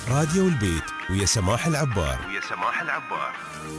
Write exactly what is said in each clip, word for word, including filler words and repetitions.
راديو البيت ويا سماح العبار ويا سماح العبار.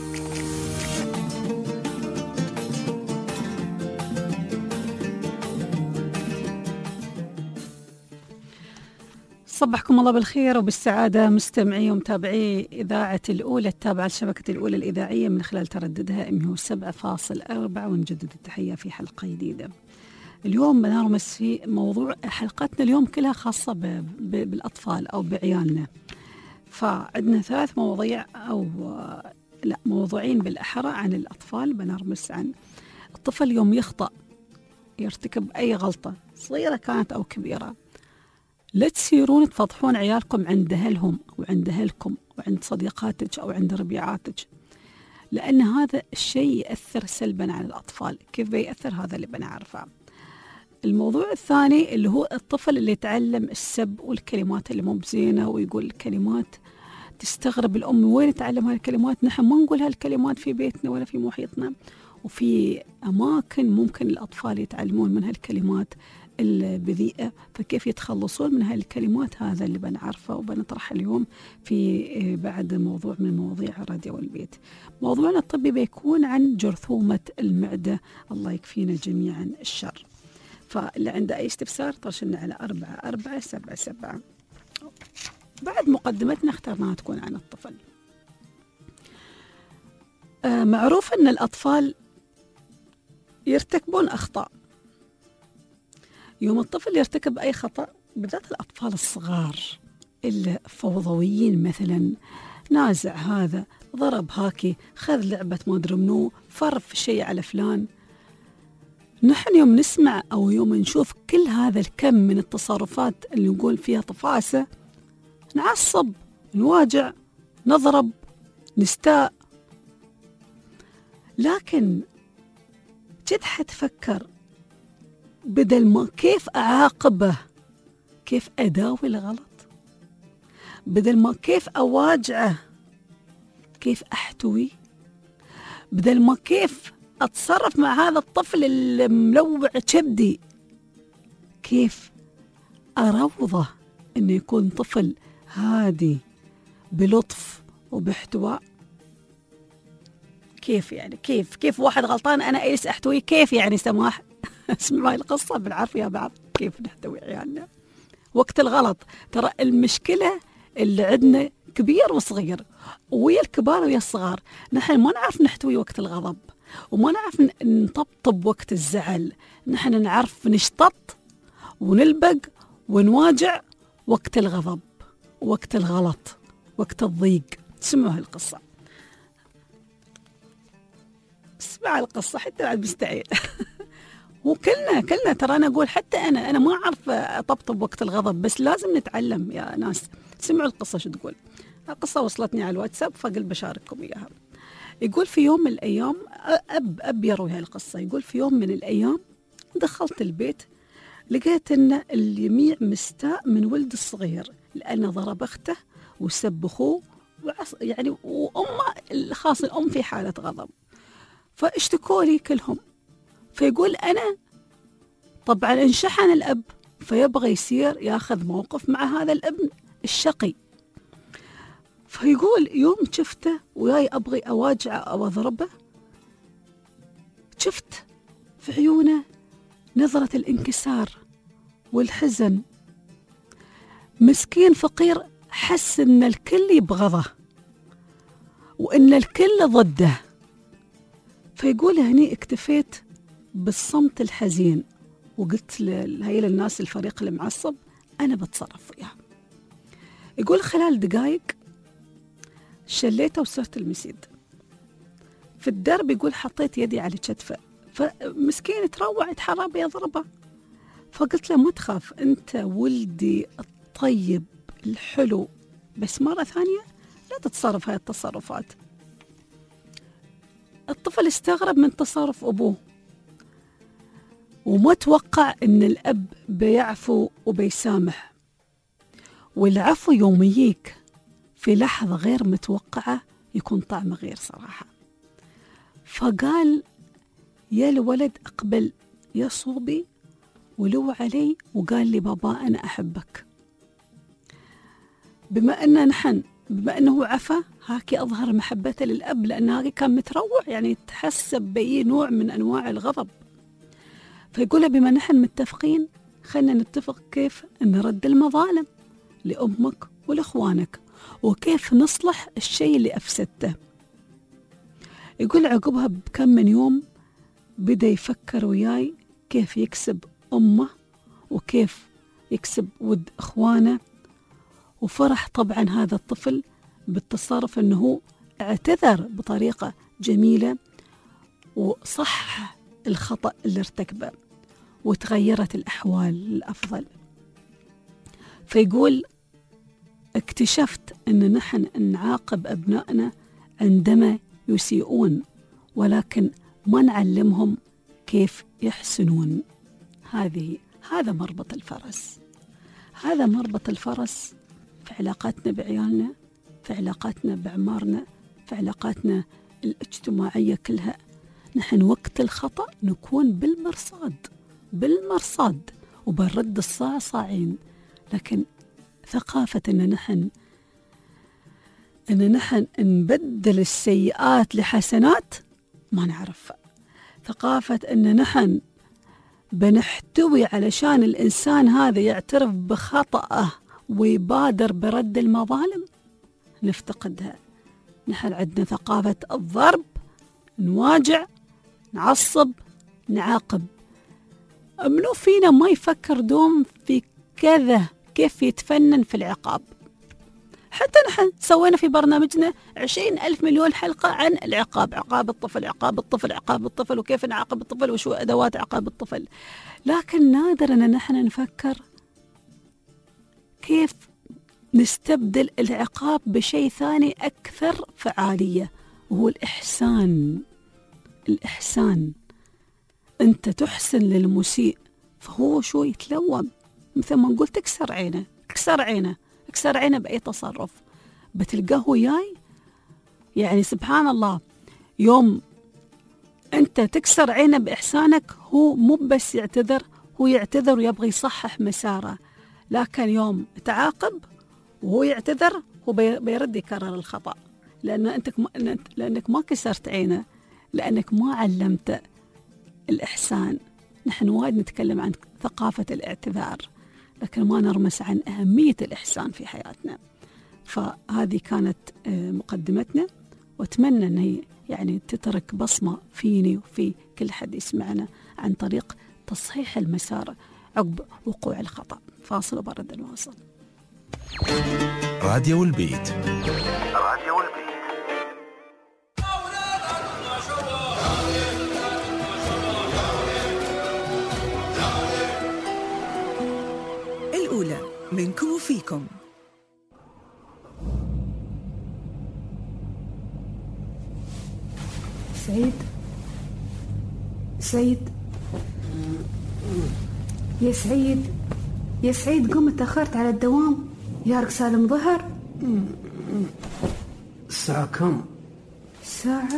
صبحكم الله بالخير وبالسعادة مستمعي ومتابعي إذاعة الأولى التابعة لشبكة الأولى الإذاعية من خلال ترددها إم هو سبعة فاصل أربعة، ونجدد التحية في حلقة جديدة. اليوم بنرمس في موضوع، حلقتنا اليوم كلها خاصة ب... ب... بالأطفال أو بعيالنا. فعندنا ثلاث مواضيع أو لا موضوعين بالأحرى عن الأطفال. بنرمس عن الطفل يوم يخطأ، يرتكب أي غلطة صغيرة كانت أو كبيرة، لا تصيرون تفضحون عيالكم عند أهلهم وعند أهلكم وعند صديقاتك أو عند ربيعاتك، لأن هذا الشيء يأثر سلبا على الأطفال. كيف بيأثر؟ هذا اللي بنعرفه. الموضوع الثاني اللي هو الطفل اللي يتعلم السب والكلمات اللي مو بزينة، ويقول كلمات تستغرب الأم وين تعلم هالكلمات، نحن ما نقول هالكلمات في بيتنا ولا في محيطنا، وفي أماكن ممكن الأطفال يتعلمون من هالكلمات البذيئة. فكيف يتخلصون من هالكلمات؟ هذا اللي بنعرفه وبنطرح اليوم في بعد موضوع من مواضيع راديو البيت. موضوعنا الطبي بيكون عن جرثومة المعدة، الله يكفينا جميعا الشر. فاللي عنده أي استفسار ترسلنا على أربعة أربعة سبعة سبعة. بعد مقدمتنا اخترناها تكون عن الطفل. آه معروف أن الأطفال يرتكبون أخطاء. يوم الطفل يرتكب أي خطأ، بالذات الأطفال الصغار الفوضويين، مثلا نازع هذا، ضرب هاكي، خذ لعبة ما أدري منو، فرف شيء على فلان، نحن يوم نسمع أو يوم نشوف كل هذا الكم من التصرفات اللي نقول فيها طفاسة، نعصب، نواجع، نضرب، نستاء. لكن جد حتفكر بدل ما كيف أعاقبه، كيف أداوي الغلط، بدل ما كيف أواجعه، كيف أحتوي، بدل ما كيف أتصرف مع هذا الطفل الملوع كبدي، كيف أروضه إنه يكون طفل هادي بلطف وباحتواء. كيف يعني كيف كيف واحد غلطان أنا أجلس أحتويه؟ كيف يعني سماح؟ اسمعوا هاي القصة بنعرف يا بعض كيف نحتوي عيالنا وقت الغلط. ترى المشكلة اللي عندنا كبير وصغير، ويا الكبار ويا الصغار، نحن ما نعرف نحتوي وقت الغضب، وما نعرف نطبطب وقت الزعل. نحن نعرف نشطط ونلبق ونواجع وقت الغضب، وقت الغلط، وقت الضيق. اسمعوا هالقصة، اسمع القصة حتى بعد مستعيل. وكلنا كلنا ترى أنا أقول حتى أنا أنا ما أعرف أطبطب وقت الغضب، بس لازم نتعلم يا ناس. سمعوا القصة شو تقول. القصة وصلتني على الواتساب فقل بشارككم إياها. يقول في يوم من الأيام، أب أب يروي هاي القصة، يقول في يوم من الأيام دخلت البيت، لقيت أن الجميع مستاء من ولد الصغير لأنه ضرب أخته وسب أخوه يعني، وأمه الخاص الأم في حالة غضب. فاشتكوا لي كلهم. فيقول أنا طبعا انشحن الأب، فيبغى يصير ياخذ موقف مع هذا الابن الشقي. فيقول يوم شفته وياي أبغي أواجعه أو أضربه، شفت في عيونه نظرة الانكسار والحزن. مسكين فقير، حس إن الكل يبغضه وإن الكل ضده. فيقول هني اكتفيت بالصمت الحزين، وقلت لهي للناس الفريق المعصب أنا بتصرف وياه. يقول خلال دقائق شليته وصرت المسيد في الدرب. يقول حطيت يدي على كتفه، فمسكين تروع يتحرى بيضربه. فقلت له ما تخاف، أنت ولدي الطيب الحلو، بس مرة ثانية لا تتصرف هاي التصرفات. الطفل استغرب من تصرف أبوه، وما توقع أن الأب بيعفو وبيسامح. والعفو يوم يجيك في لحظة غير متوقعة يكون طعمه غير صراحة. فقال يا الولد أقبل يا صوبي ولو علي وقال لي بابا أنا أحبك. بما أنه نحن بما أنه عفا هاكي أظهر محبته للأب، لأن هاكي كان متروع، يعني يتحسب بأي نوع من أنواع الغضب. فيقول بما نحن متفقين خلنا نتفق كيف نرد المظالم لأمك ولإخوانك، وكيف نصلح الشيء اللي أفسدته. يقول عقبها بكم من يوم بدأ يفكر وياي كيف يكسب أمه وكيف يكسب ود إخوانه. وفرح طبعا هذا الطفل بالتصرف أنه اعتذر بطريقة جميلة وصح الخطأ اللي ارتكبه، وتغيرت الأحوال للأفضل. فيقول اكتشفت أن نحن نعاقب أبنائنا عندما يسيئون، ولكن ما نعلمهم كيف يحسنون. هذه هذا مربط الفرس، هذا مربط الفرس في علاقاتنا بعيالنا، في علاقاتنا بعمارنا، في علاقاتنا الاجتماعية كلها. نحن وقت الخطأ نكون بالمرصاد بالمرصاد وبنرد الصاع صاعين، لكن ثقافة أن نحن أن نحن نبدل السيئات لحسنات ما نعرفها. ثقافة أن نحن بنحتوي علشان الإنسان هذا يعترف بخطأه ويبادر برد المظالم نفتقدها. نحن عندنا ثقافة الضرب، نواجع، نعصب، نعاقب. منو فينا ما يفكر دوم في كذا كيف يتفنن في العقاب؟ حتى نحن سوينا في برنامجنا عشرين ألف مليون حلقة عن العقاب، عقاب الطفل عقاب الطفل عقاب الطفل وكيف نعاقب الطفل وشو أدوات عقاب الطفل. لكن نادر أن نحن نفكر كيف نستبدل العقاب بشيء ثاني أكثر فعالية، وهو الإحسان. الإحسان أنت تحسن للمسيء فهو شو يتلوم، مثل ما نقول تكسر عينه تكسر عينه تكسر عينه بأي تصرف بتلقاه وياي. يعني سبحان الله، يوم أنت تكسر عينه بإحسانك هو مو بس يعتذر، هو يعتذر ويبغى يصحح مساره. لكن يوم تعاقب وهو يعتذر هو بيرد يكرر الخطأ، لأن أنت لأنك ما كسرت عينه، لأنك ما علمت الإحسان. نحن وايد نتكلم عن ثقافة الاعتذار، لكن ما نرمس عن أهمية الإحسان في حياتنا. فهذه كانت مقدمتنا، وأتمنى أن هي يعني تترك بصمة فيني وفي كل حد يسمعنا عن طريق تصحيح المسار عقب وقوع الخطأ. فاصل وبرد الواصل. راديو البيت. راديو البيت. الأولى منكم وفيكم. سعيد سعيد يا سعيد يا سعيد قم، تأخرت على الدوام. يارك سالم ظهر. الساعة كم؟ ساعة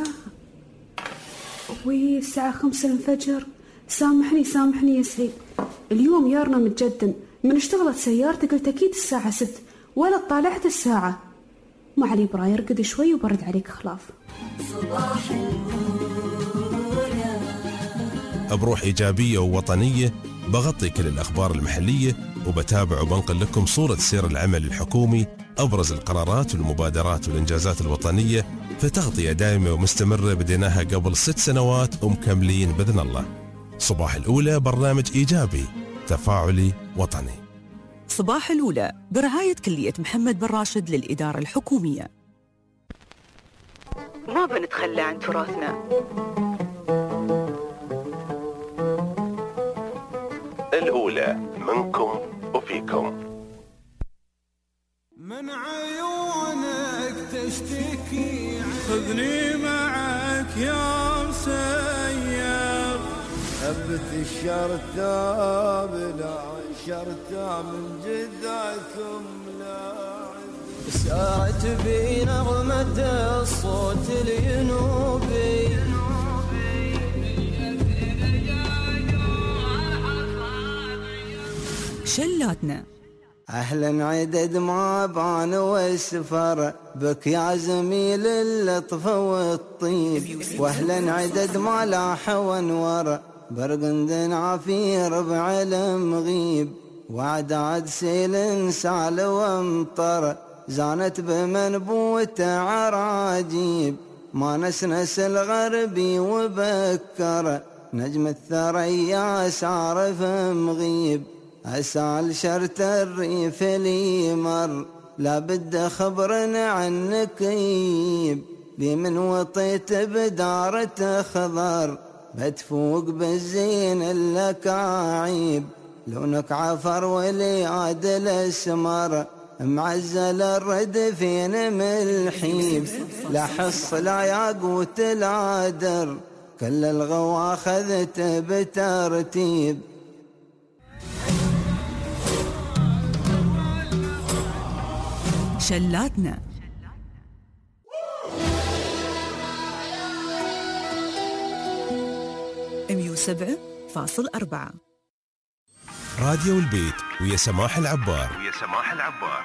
وي الساعة خمسة الفجر. سامحني سامحني يا سعيد، اليوم يارنا متجدن، من اشتغلت سيارتي قلت أكيد الساعة ست ولا طالعت الساعة. ما علي براي ارقد شوي وبرد عليك خلاف. صباح الأولى بروح إيجابية ووطنية بغطي كل الأخبار المحلية، وبتابع وبنقل لكم صورة سير العمل الحكومي، أبرز القرارات والمبادرات والإنجازات الوطنية، في تغطية دائمة ومستمرة بديناها قبل ست سنوات ومكملين بإذن الله. صباح الأولى برنامج إيجابي تفاعلي وطني. صباح الأولى برعاية كلية محمد بن راشد للإدارة الحكومية. ما بنتخلى عن تراثنا. الأولى منكم وفيكم. من عيونك تشتكي، خذني معك يا مسير. ثبت الشرطة بلا شرطة من جدكم لاعب. سارت بي نغمة الصوت الينوبي، شلاتنا أهلا عدد ما بان والسفر بك يا زميل اللطف والطيب، وأهلا عدد ما لاح وانور برقند عفير بعلم غيب، وعداد سيل سال وامطر زانت بمنبوت عراجيب، ما نسنس الغربي وبكر نجم الثريا سعرف مغيب، أسال شرت الريف لي مر لابد خبرنا عنك يب، بمن وطيت بدارة خضر بتفوق بالزين اللكاعيب، لونك عفر ولياد الاسمر معزل الرد فين ملحيب، لا حص لا ياقوت لا در كل الغوا اخذت بترتيب. شلاتنا مية وسبعة فاصل أربعة راديو البيت ويا سماح العبار ويا سماح العبار.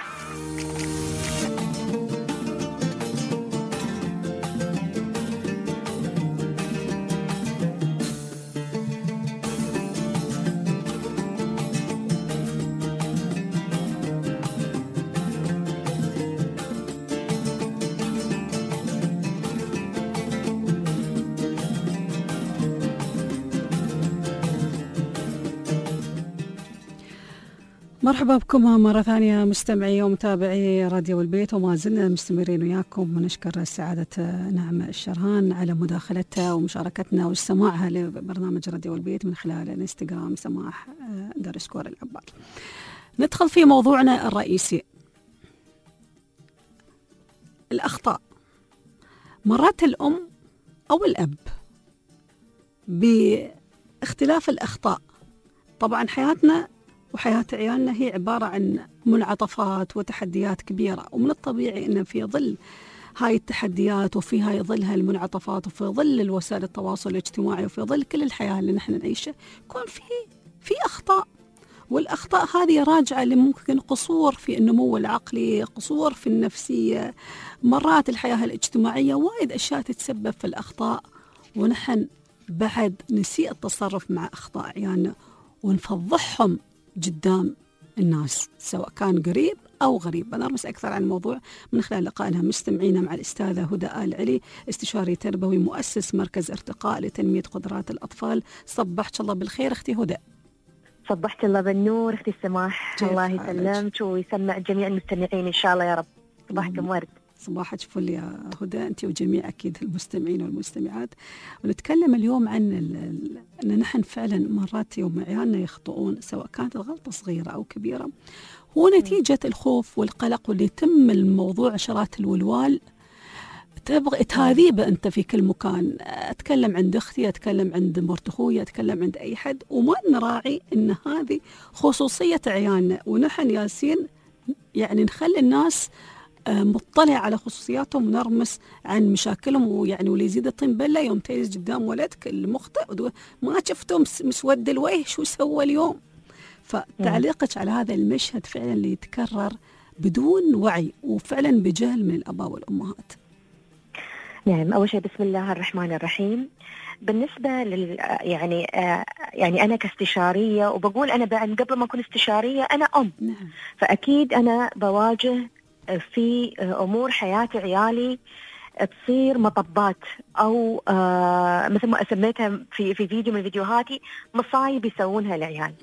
مرحبا بكم مرة ثانية مستمعي ومتابعي راديو البيت، وما زلنا مستمرين وياكم، ونشكر سعادة نعمة الشرهان على مداخلتها ومشاركتنا واستماعها لبرنامج راديو البيت من خلال الانستغرام سماح دارسكور العبار. ندخل في موضوعنا الرئيسي، الأخطاء. مرات الأم أو الأب باختلاف الأخطاء، طبعا حياتنا وحياة عيالنا هي عبارة عن منعطفات وتحديات كبيرة، ومن الطبيعي أن في ظل هاي التحديات وفي هاي ظلها المنعطفات وفي ظل الوسائل التواصل الاجتماعي وفي ظل كل الحياة اللي نحن نعيشها يكون في في أخطاء، والأخطاء هذه راجعة لممكن قصور في النمو العقلي، قصور في النفسية، مرات الحياة الاجتماعية، وايد أشياء تتسبب في الأخطاء، ونحن بعد نسيء التصرف مع أخطاء عيالنا ونفضحهم قدام الناس سواء كان قريب أو غريب. بنرمس أكثر عن الموضوع من خلال لقائنا مستمعينا مع الأستاذة هدى آل علي، استشاري تربوي مؤسس مركز ارتقاء لتنمية قدرات الأطفال. صبحت الله بالخير أختي هدى. صبحت الله بالنور أختي سماح، الله يسلمك ويسمع جميع المستمعين إن شاء الله يا رب. صباحكم ورد. صباحك فل يا هدى أنت وجميع أكيد المستمعين والمستمعات. ونتكلم اليوم عن أن نحن فعلا مرات يوم عيالنا يخطئون سواء كانت الغلطة صغيرة أو كبيرة، هو نتيجة الخوف والقلق واللي يتم الموضوع عشرات الولوال، تبغى تهذيبه أنت في كل مكان. أتكلم عند أختي، أتكلم عند مرت أخوي، أتكلم عند أي حد، وما نراعي أن هذه خصوصية عيالنا، ونحن ياسين يعني نخلي الناس مطلع على خصوصياتهم ونرمس عن مشاكلهم، ويعني واللي يزيد الطين بلة يوم تيز قدام ولدك المخطئ ما شفته مسود الوجه شو سوى اليوم. فتعليقك على هذا المشهد فعلا اللي يتكرر بدون وعي وفعلا بجهل من الآباء والأمهات. نعم، أول شيء بسم الله الرحمن الرحيم. بالنسبة لل يعني آه يعني أنا كاستشارية، وبقول أنا بعد قبل ما أكون استشارية أنا أم. نعم. فأكيد أنا بواجه في أمور حياة عيالي تصير مطبات أو آه مثل ما سميتها في في فيديو من فيديوهاتي مصايب يسوونها العيال.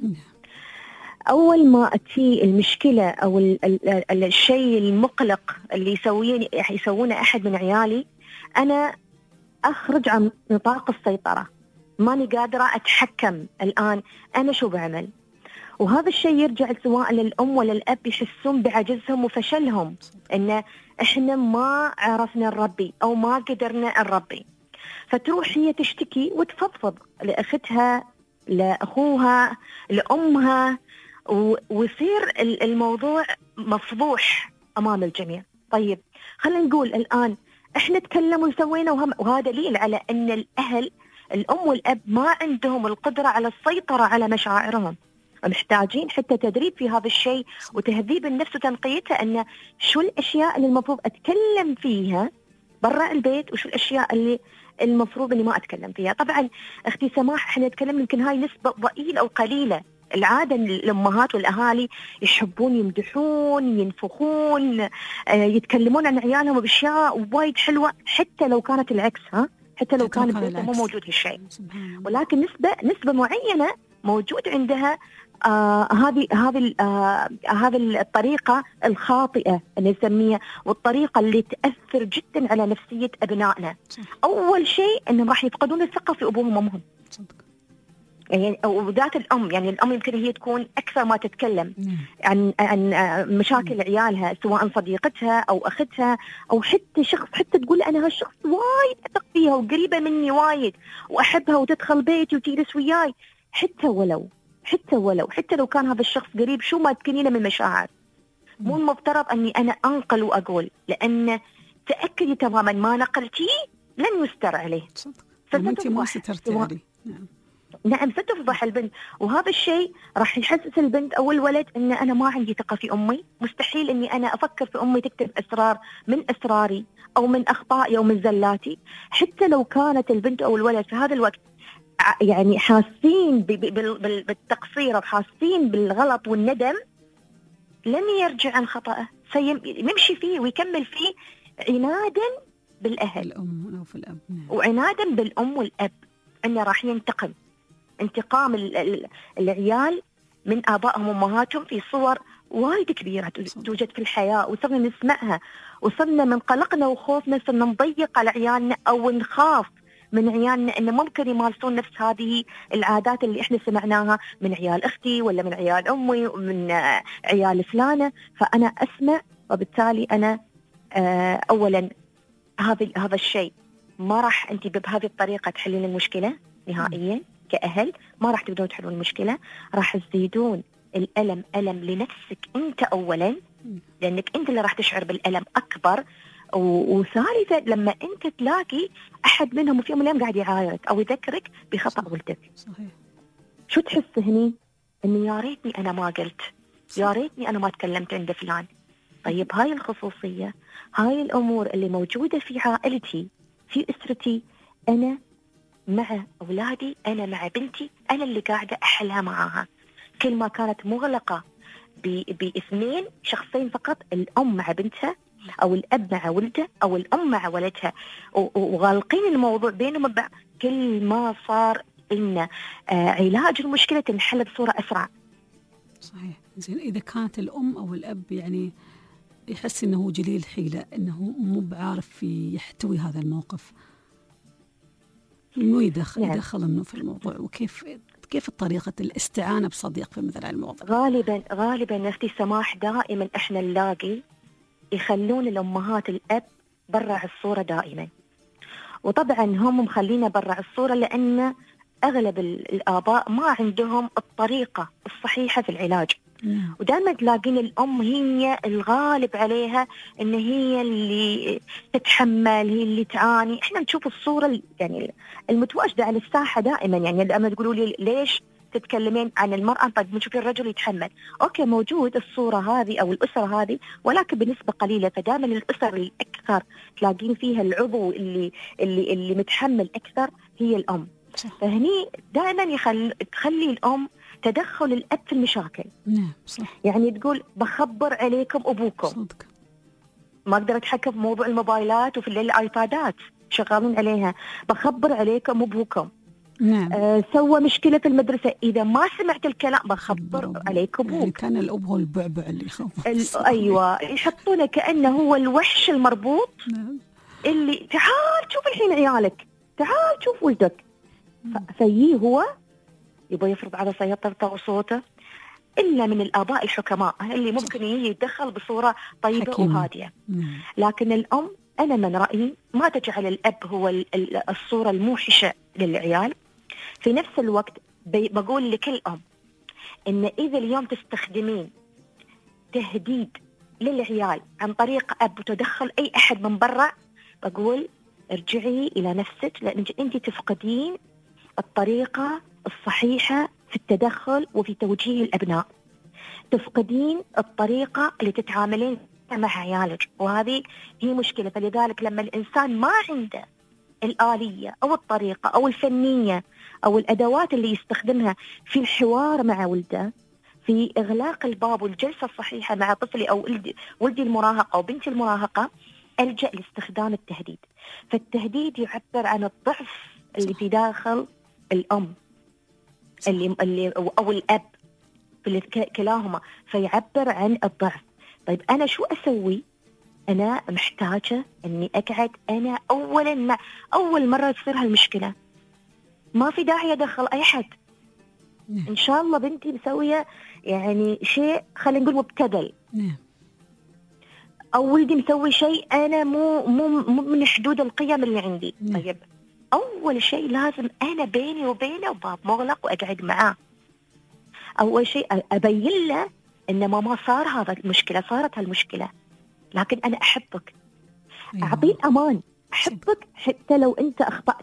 أول ما أتي المشكلة أو ال ال الشيء المقلق اللي يسويه يسوونه أحد من عيالي، أنا أخرج عن نطاق السيطرة، ماني قادرة أتحكم الآن أنا شو بعمل. وهذا الشيء يرجع سواء للأم ولا الأب يحسون بعجزهم وفشلهم، إن إحنا ما عرفنا نربي أو ما قدرنا نربي. فتروح هي تشتكي وتفضفض لأختها لأخوها لأمها، ويصير الموضوع مفضوح أمام الجميع. طيب خلينا نقول الآن إحنا تكلموا وسوينا، وهذا دليل على أن الأهل الأم والأب ما عندهم القدرة على السيطرة على مشاعرهم. محتاجين حتى تدريب في هذا الشيء وتهذيب النفس وتنقيتها، أن شو الأشياء اللي المفروض أتكلم فيها برا البيت وشو الأشياء اللي المفروض اللي ما أتكلم فيها. طبعا أختي سماح احنا نتكلم يمكن هاي نسبة ضئيلة أو قليلة. العادة الأمهات والأهالي يحبون يمدحون ينفخون آه يتكلمون عن عيالهم بأشياء وايد حلوة، حتى لو كانت العكس، ها حتى لو كان بيتهم مو موجود هالشيء، ولكن نسبة نسبة معينة موجود عندها آه هذه هذه آه هذه الطريقة الخاطئة اللي نسميها، والطريقة اللي تأثر جدا على نفسية أبنائنا. أول شيء إنهم راح يفقدون الثقة في أبوهم وأمهم، يعني وذات الأم، يعني الأم يمكن هي تكون أكثر ما تتكلم عن عن مشاكل عيالها، سواء صديقتها أو أختها أو حتى شخص، حتى تقول أنا هالشخص وايد أثق فيها وقريبة مني وايد وأحبها وتدخل بيتي وتجلس وياي، حتى ولو حتى ولو حتى لو كان هذا الشخص قريب، شو ما تكنينه من مشاعر. مو المفترض أني أنا أنقل وأقول، لأن تأكدي تماما ما نقلتيه لن يستر عليه. فأنت ما سترتي عليه. نعم ستفضح البنت، وهذا الشيء راح يحسس البنت أو الولد أن أنا ما عندي ثقة في أمي، مستحيل أني أنا أفكر في أمي تكتب أسرار من أسراري أو من أخطائي أو من زلاتي. حتى لو كانت البنت أو الولد في هذا الوقت يعني حاسين بالتقصير أو حاسين بالغلط والندم، لن يرجع عن خطأه، سيمشي فيه ويكمل فيه عنادا بالأهل الأم أو في الأب، وعنادا بالأم والأب، أنه راح ينتقم انتقام العيال من آبائهم وأمهاتهم في صور وايد كبيرة توجد في الحياة، وصرنا نسمعها، وصرنا من قلقنا وخوفنا صرنا نضيق على عيالنا أو نخاف من عيالنا إنه ممكن يمارسون نفس هذه العادات اللي إحنا سمعناها من عيال أختي ولا من عيال أمي ومن عيال فلانة. فأنا أسمع، وبالتالي أنا أولا هذا هذا الشيء ما راح أنت بهذه الطريقة تحلين المشكلة نهائيا كأهل، ما راح تقدرون تحلون المشكلة، راح تزيدون الألم ألم لنفسك أنت أولا، لأنك أنت اللي راح تشعر بالألم أكبر، وثالثا لما أنت تلاقي أحد منهم في يوم من الأيام قاعد يعايرك أو يذكرك بخطأ ولدك، صحيح. شو تحس هني؟ إني يا ريتني أنا ما قلت، يا ريتني أنا ما تكلمت عند فلان. طيب هاي الخصوصية، هاي الأمور اللي موجودة في عائلتي في أسرتي، أنا مع أولادي، أنا مع بنتي، أنا اللي قاعدة أحلها معاها. كل ما كانت مغلقة باثنين شخصين فقط، الأم مع بنتها أو الأب مع ولده أو الأم مع ولدها، وغالقين الموضوع بينهم بعض، كل ما صار إن آه علاج المشكلة تنحل بصورة أسرع. صحيح. زين إذا كانت الأم أو الأب يعني يحس إنه جليل حيلة، إنه مو بعارف يحتوي هذا الموقف، إنه يدخل يعني. يدخل منه في الموضوع، وكيف كيف طريقة الاستعانة بصديق في مثل الموضوع؟ غالبا غالبا أختي سماح دائما إحنا نلاقي يخلون الأمهات الأب برع الصورة دائما، وطبعا هم مخلينا برع الصورة لأن أغلب الآباء ما عندهم الطريقة الصحيحة في العلاج. نعم. ودائما تلاقين الأم هي الغالب عليها إن هي اللي تتحمل، هي اللي تعاني. إحنا نشوف الصورة يعني المتواجدة على الساحة دائما، يعني لما تقولوا لي ليش تتكلمين عن المرأة، طيب نشوف الرجل يتحمل، أوكي موجود الصورة هذه أو الأسرة هذه، ولكن بنسبة قليلة. فدائما الأسر الأكثر تلاقين فيها العضو اللي اللي اللي متحمل أكثر هي الأم. صح. فهني دائما يخل تخلي الأم تدخل الأب في المشاكل. نعم صح. يعني تقول بخبر عليكم أبوكم، صدق ما أقدر أتحكم في موضوع الموبايلات وفي الليل الآيبادات شغالين عليها، بخبر عليكم أبوكم. نعم. آه سوى مشكلة في المدرسة، إذا ما سمعت الكلام بخبر عليكم أبوك. يعني كان الأب هو البعبع اللي يخوف. أيوة، يحطونه كأنه هو الوحش المربوط. نعم. اللي تعال شوف الحين عيالك، تعال شوف ولدك. فيه هو يبغى يفرض على سيطرته وصوته، إلا من الآباء الحكماء اللي ممكن يتدخل بصورة طيبة حكيم. وهادية. مم. لكن الأم أنا من رأيي ما تجعل الأب هو الصورة الموحشة للعيال. في نفس الوقت بقول لكل أم إن إذا اليوم تستخدمين تهديد للعيال عن طريق أب وتدخل أي أحد من برا، بقول ارجعي إلى نفسك، لأن أنت تفقدين الطريقة الصحيحة في التدخل وفي توجيه الأبناء، تفقدين الطريقة اللي تتعاملين مع عيالك، وهذه هي مشكلة. فلذلك لما الإنسان ما عنده الآلية أو الطريقة أو الفنية أو الأدوات اللي يستخدمها في الحوار مع ولده، في إغلاق الباب والجلسة الصحيحة مع طفلي أو ولدي المراهقة أو بنتي المراهقة، ألجأ لاستخدام التهديد. فالتهديد يعبر عن الضعف اللي في داخل الأم اللي, اللي أو الأب في كلاهما، فيعبر عن الضعف. طيب أنا شو أسوي؟ أنا محتاجة أني أقعد أنا أولا مع أول مرة تصير هالمشكلة، ما في داعي أدخل أي حد. إن شاء الله بنتي مسوية يعني شيء خلينا نقول مبتذل، أو ولدي مسوي شيء أنا مو مو مو من حدود القيم اللي عندي. طيب أول شيء لازم أنا بيني وبينه باب مغلق وأقعد معاه. أول شيء أبين له إن ماما صار هذا المشكلة، صارت هالمشكلة، لكن أنا أحبك. أيوة. أعطيه أمان، أحبك حتى لو أنت أخطأت.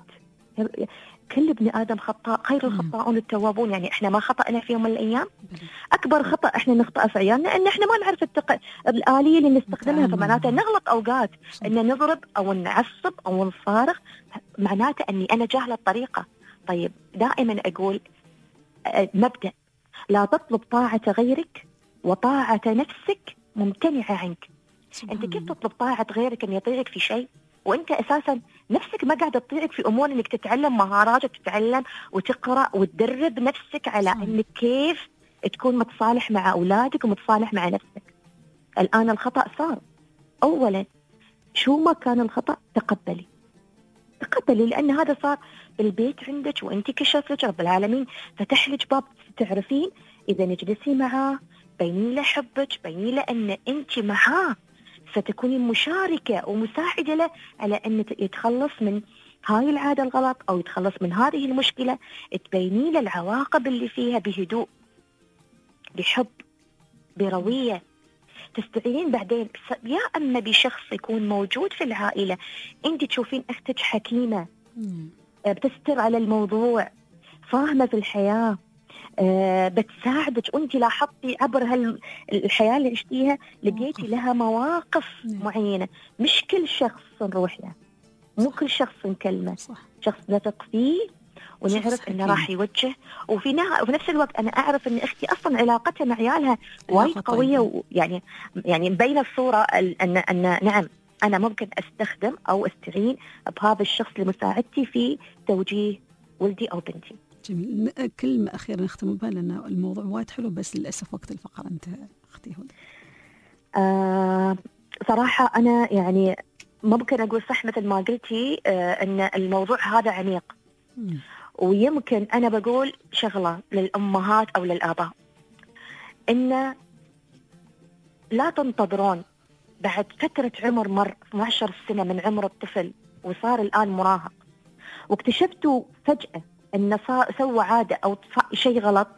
كل ابن آدم خطاء، خير الخطاؤون التوابون. يعني إحنا ما خطأنا في يوم من الأيام. أكبر خطأ إحنا نخطأ في عيالنا إن إحنا ما نعرف التق... الآلية اللي نستخدمها، فمعناته نغلط أوقات إن نضرب أو نعصب أو نصارخ، معناته أني أنا جاهلة الطريقة. طيب دائما أقول مبدأ لا تطلب طاعة غيرك وطاعة نفسك ممتنعة عنك. أنت كيف تطلب طاعة غيرك أن يطيعك في شيء وأنت أساسا نفسك ما قاعدة تطيعك في أمور أنك تتعلم مهارات وتتعلم وتقرأ وتدرب نفسك على أنك كيف تكون متصالح مع أولادك ومتصالح مع نفسك. الآن الخطأ صار. أولا شو ما كان الخطأ تقبلي تقبلي لأن هذا صار البيت عندك وأنت كشفتك رب العالمين فتح لك باب. تعرفين إذا نجلسي معاه بيني له حبك، بيني له أن أنت معاه ستكوني مشاركة ومساعدة له على أن يتخلص من هاي العادة الغلط أو يتخلص من هذه المشكلة. تبيني له العواقب اللي فيها بهدوء، بحب، بروية. تستعين بعدين يا أما بشخص يكون موجود في العائلة، أنت تشوفين أختك حكيمة بتستر على الموضوع، فاهمة في الحياة، أه بتساعدك. وانت لاحظتي عبر هالحياة اللي عشتيها لقيتي لها مواقف معينة. مش كل شخص نروح له، مو كل شخص نكلمه، شخص نثق فيه ونعرف انه راح يوجه. وفي وفي نفس الوقت انا اعرف ان اختي اصلا علاقتها مع عيالها وايد قوية، ويعني يعني مبينة الصورة ان ان نعم انا ممكن استخدم او استعين بهذا الشخص لمساعدتي في توجيه ولدي او بنتي. جميل. كلمة أخيرة نختم بها لأن الموضوع وايد حلو بس للأسف وقت الفقرة انتهى أختي هدى. آه صراحة أنا يعني ممكن أقول صح مثل ما قلتي آه أن الموضوع هذا عميق. م. ويمكن أنا بقول شغلة للأمهات أو للآباء، إن لا تنتظرون بعد فترة عمر مر اثني عشر سنة من عمر الطفل وصار الآن مراهق واكتشفتوا فجأة أنه سوى عادة أو شيء غلط،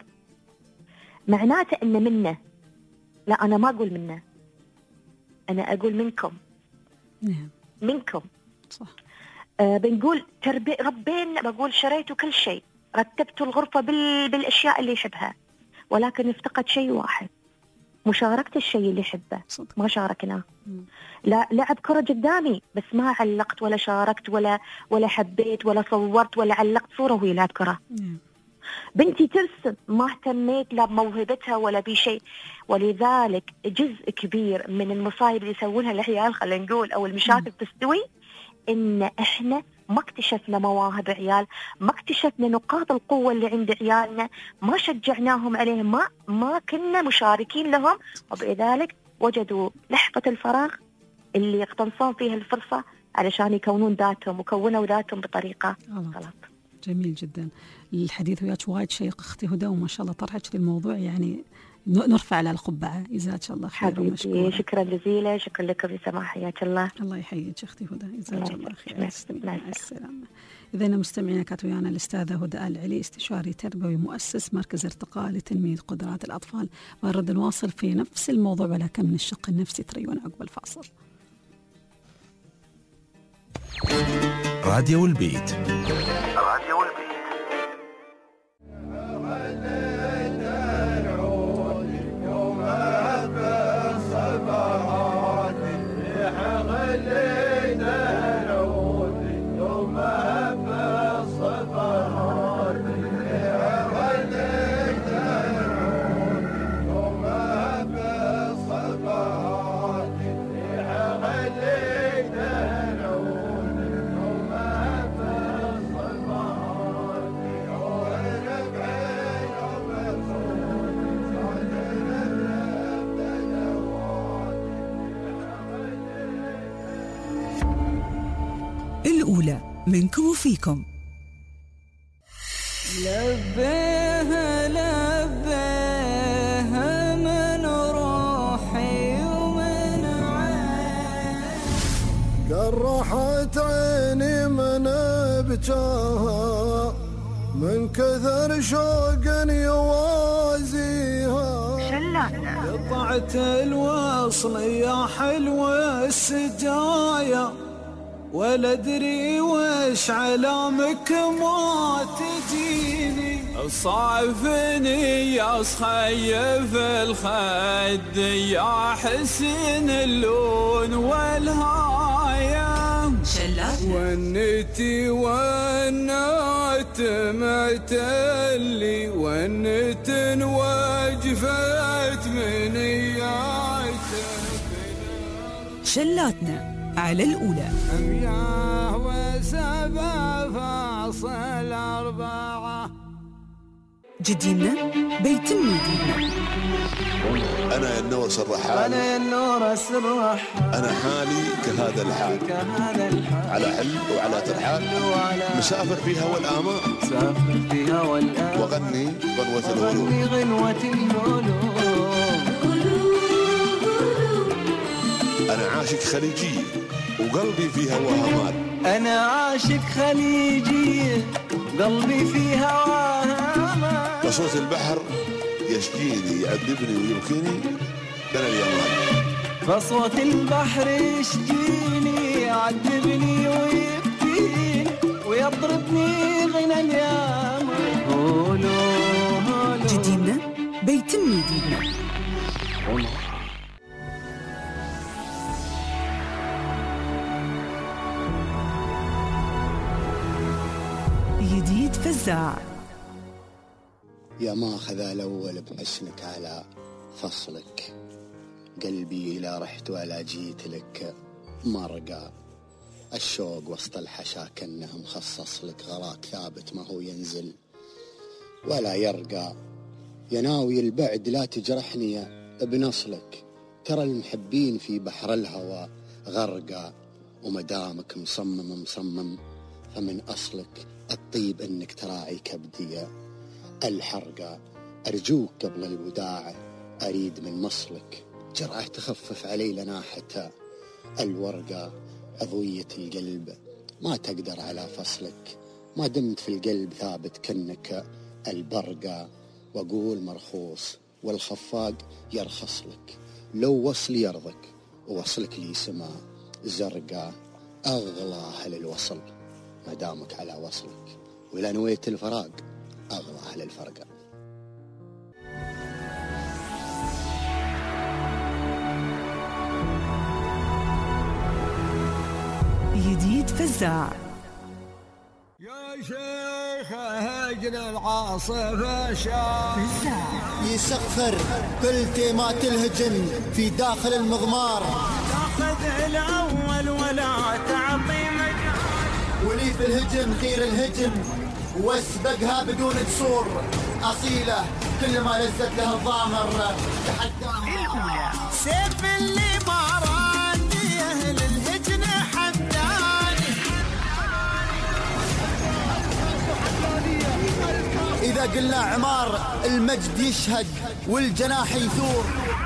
معناته أنه منه. لا أنا ما أقول منه، أنا أقول منكم. نعم. منكم صح. آه بنقول تربي ربين، بقول شريتوا كل شيء، رتبتوا الغرفة بال... بالأشياء اللي يحبها، ولكن افتقد شيء واحد، مشاركة الشيء اللي يحبه. ما شاركناه. لا لعب كرة قدامي بس ما علقت ولا شاركت ولا ولا حبيت ولا صورت ولا علقت صورة وهي لعب كرة. بنتي ترسم ما اهتميت لا بموهبتها ولا بشيء. ولذلك جزء كبير من المصايب اللي يسوونها العيال خلينا نقول أو المشاكل تستوي إن إحنا ما اكتشفنا مواهب عيال، ما اكتشفنا نقاط القوة اللي عند عيالنا، ما شجعناهم عليه، ما ما كنا مشاركين لهم، وبذلك وجدوا لحظة الفراغ اللي يقتنصون فيها الفرصة علشان يكونون ذاتهم وكونوا ذاتهم بطريقة غلط. جميل جدا. الحديث وياك وايد شيق أختي هدى، وما شاء الله طرحك للموضوع يعني نرفع على القبعة. جزاك الله خير ومشكورة. شكرا جزيلا، شكرا لك بسماح. حياك الله. الله يحييك أختي هدى، جزاك الله خير. مع السلامة. إذا مستمعينا كانت ويانا الأستاذة هدى آل علي، استشاري تربوي مؤسس مركز ارتقاء لتنمية قدرات الأطفال. ونرد نواصل في نفس الموضوع ولكن من الشق النفسي. تريون عقب الفاصل. راديو البيت. راديو البيت. الأولى منكم وفيكم. لبيها لبيها من روحي ومن عيني، قرحت عيني من ابجاها من كثر شوق يوازيها. شلاتنا قطعت الوصل يا حلوة السجايا، ولا ادري وش علامك ما تجيني. صعفني يا صخيف الخد يا حسن اللون والهاية. شلات ونتي ونات معتلي ونت وجفت من اياتك. شلاتنا على الأولى. مياه وسبع فاصل أربعة. جديدنا بيت الميدينا. أنا يا النورس الرحال، أنا يا النورس الرحال، أنا حالي كهذا الحال، كهذا الحال على حل وعلى ترحال، مسافر فيها والآمال، مسافر فيها والآمال، وغني غنوة القلوب، وغني غنوة القلوب. أنا عاشق خليجي وقلبي فيها وهمال. أنا عاشق خليجي قلبي فيها وهمال. وصوت البحر يشجيني يعذبني ويبكيني بين اليمال. فصوت البحر يشجيني يعذبني ويبكيني ويضربني غنى اليمال. هولو هولو. جديدنا بيت الميدينا. جديد فزاع. يا ماخذ الأول بحسنك على فصلك، قلبي لا رحت ولا جيت لك مرقى. الشوق وسط الحشا كأنه مخصص لك، غراك ثابت ما هو ينزل ولا يرقى. يا ناوي البعد لا تجرحني يا ابن أصلك، ترى المحبين في بحر الهوى غرقى. ومدامك مصمم مصمم فمن أصلك الطيب أنك تراعي كبدي الحرقة. أرجوك قبل الوداع أريد من مصلك جرأة تخفف علي لناحة الورقة. أضوية القلب ما تقدر على فصلك، ما دمت في القلب ثابت كأنك البرقة. وأقول مرخوص والخفاق يرخص لك، لو وصل يرضك ووصلك لي سما زرقة. أغلى أهل الوصل ما دامك على وصلك، وإلى نويت الفراق أغلى أهل الفرقة. جديد فزاع. يا شيخ هجر العاصفة شاف يسخفر كل تيمات الهجن في داخل المضمار. تاخذ الأول ولا تعطي مجال، ولي في الهجم خير الهجم واسبقها بدون جسور. أصيلة كل ما لزت له الضامر تحداها. الأولى سيف اللي باراني أهل الهجن حمداني. إذا قلنا عمار المجد يشهد والجناح يثور.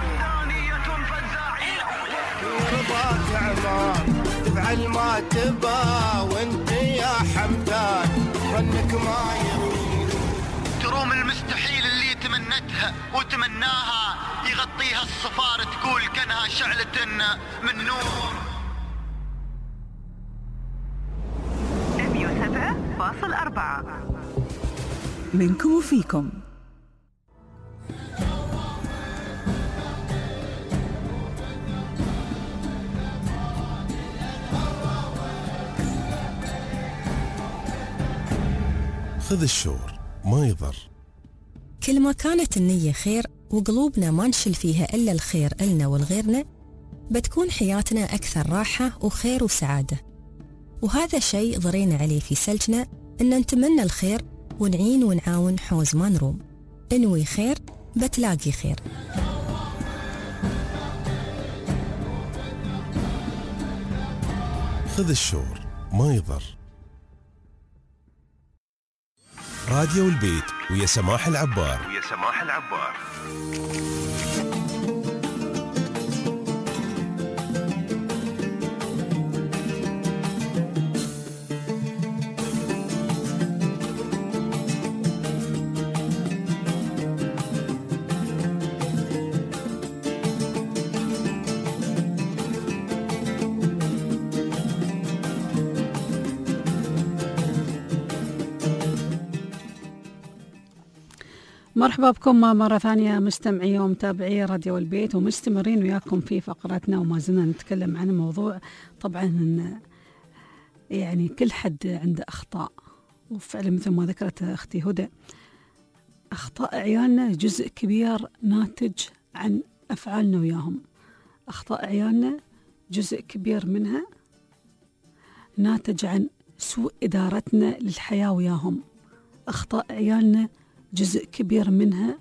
رضاك عمار تفعل ما تبا، وانت يا حمدان ظنك ما يغير. تروم المستحيل اللي تمنتها وتمناها، يغطيها الصفار تقول كانها شعلة من نور. مية وسبعة فاصل أربعة منكم وفيكم. خذ الشور ما يضر. كل ما كانت النية خير وقلوبنا ما نشل فيها إلا الخير إلنا والغيرنا، بتكون حياتنا أكثر راحة وخير وسعادة. وهذا شيء ضرينا عليه في سلجنا، إن نتمنى الخير ونعين ونعاون حوز ما نروم. انوي خير بتلاقي خير. خذ الشور ما يضر. راديو البيت ويا سماح العبار. ويا سماح العبار. مرحبا بكم مرة ثانية مستمعي ومتابعي راديو البيت، ومستمرين وياكم في فقراتنا، وما زلنا نتكلم عن موضوع طبعا يعني كل حد عنده أخطاء، وفعلا مثل ما ذكرت أختي هدى أخطاء عيالنا جزء كبير ناتج عن أفعالنا وياهم. أخطاء عيالنا جزء كبير منها ناتج عن سوء إدارتنا للحياة وياهم. أخطاء عيالنا جزء كبير منها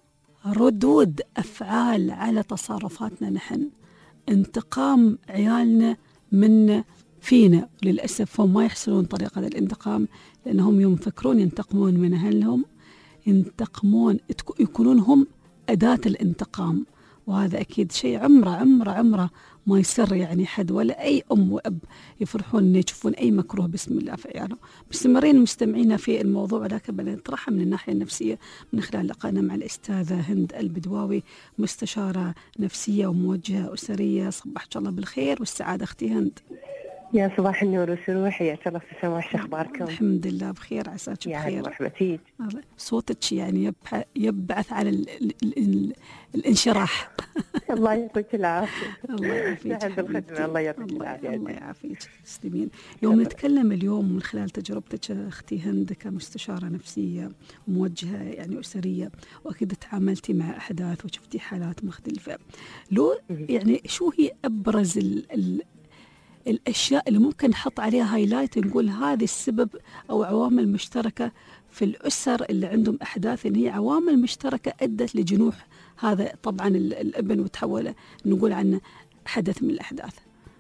ردود أفعال على تصرفاتنا نحن، انتقام عيالنا من فينا. للأسف هم ما يحصلون طريقة الانتقام، لأنهم يوم يفكرون ينتقمون من أهلهم ينتقمون يكونون هم أداة الانتقام، وهذا أكيد شيء عمره عمره عمره ما يسر يعني حد ولا أي أم وأب يفرحون أن يشوفون أي مكروه بسم الله في عيالهم. مستمرين مستمعينا في الموضوع، ولكن بنطرحها من الناحية النفسية من خلال لقائنا مع الأستاذة هند البدواوي، مستشارة نفسية وموجهة أسرية. صبحك الله بالخير والسعادة أختي هند. يا صباح النور والسرور، حياك الله في سماح، شو اخباركم؟ الحمد لله بخير، عساك بخير. يا مرحبا فيك. صوتك يعني يبعث على ال ال ال الانشراح. الله يعطيك العافيه. الله يعافيك. نعم بالخدمه. الله يعطيك العافيه. الله يعافيك. تسلمين. يوم نتكلم اليوم من خلال تجربتك اختي هند كمستشاره نفسيه وموجهه يعني اسريه، واكيد تعاملتي مع احداث وشفتي حالات مختلفه، لو يعني شو هي ابرز ال ال الأشياء اللي ممكن نحط عليها هايلايت نقول هذه السبب أو عوامل مشتركة في الأسر اللي عندهم أحداث إن هي عوامل مشتركة أدت لجنوح هذا طبعا الابن وتحول نقول عنه حدث من الأحداث؟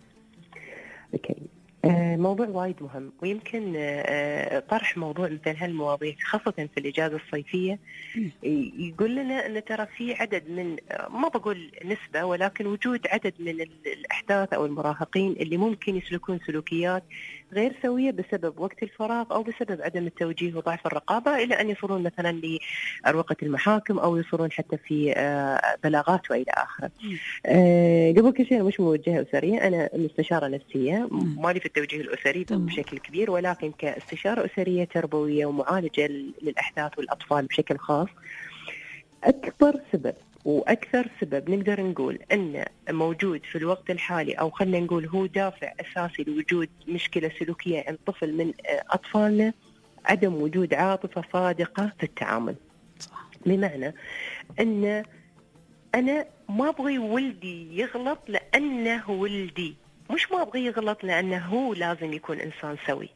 أوكي. آه موضوع وايد مهم، ويمكن آه طرح موضوع مثل هالمواضيع خاصة في الإجازة الصيفية يقول لنا أن ترى في عدد من، ما بقول نسبة، ولكن وجود عدد من الأحداث أو المراهقين اللي ممكن يسلكون سلوكيات غير سوية بسبب وقت الفراغ أو بسبب عدم التوجيه وضعف الرقابة، إلى أن يصلون مثلا لأروقة المحاكم أو يصلون حتى في آه بلاغات وإلى آخره. آه قبل كل شيء مش موجهة أسرية، أنا مستشارة نفسية، مالي في التوجيه الأسري بشكل كبير، ولكن كاستشارة أسرية تربوية ومعالجة للأحداث والأطفال بشكل خاص. أكبر سبب وأكثر سبب نقدر نقول أنه موجود في الوقت الحالي، أو خلنا نقول هو دافع أساسي لوجود مشكلة سلوكية عند طفل من أطفالنا، عدم وجود عاطفة صادقة في التعامل. بمعنى أن أنا ما أبغي ولدي يغلط لأنه ولدي، مش ما أبغي يغلط لأنه هو لازم يكون إنسان سوي،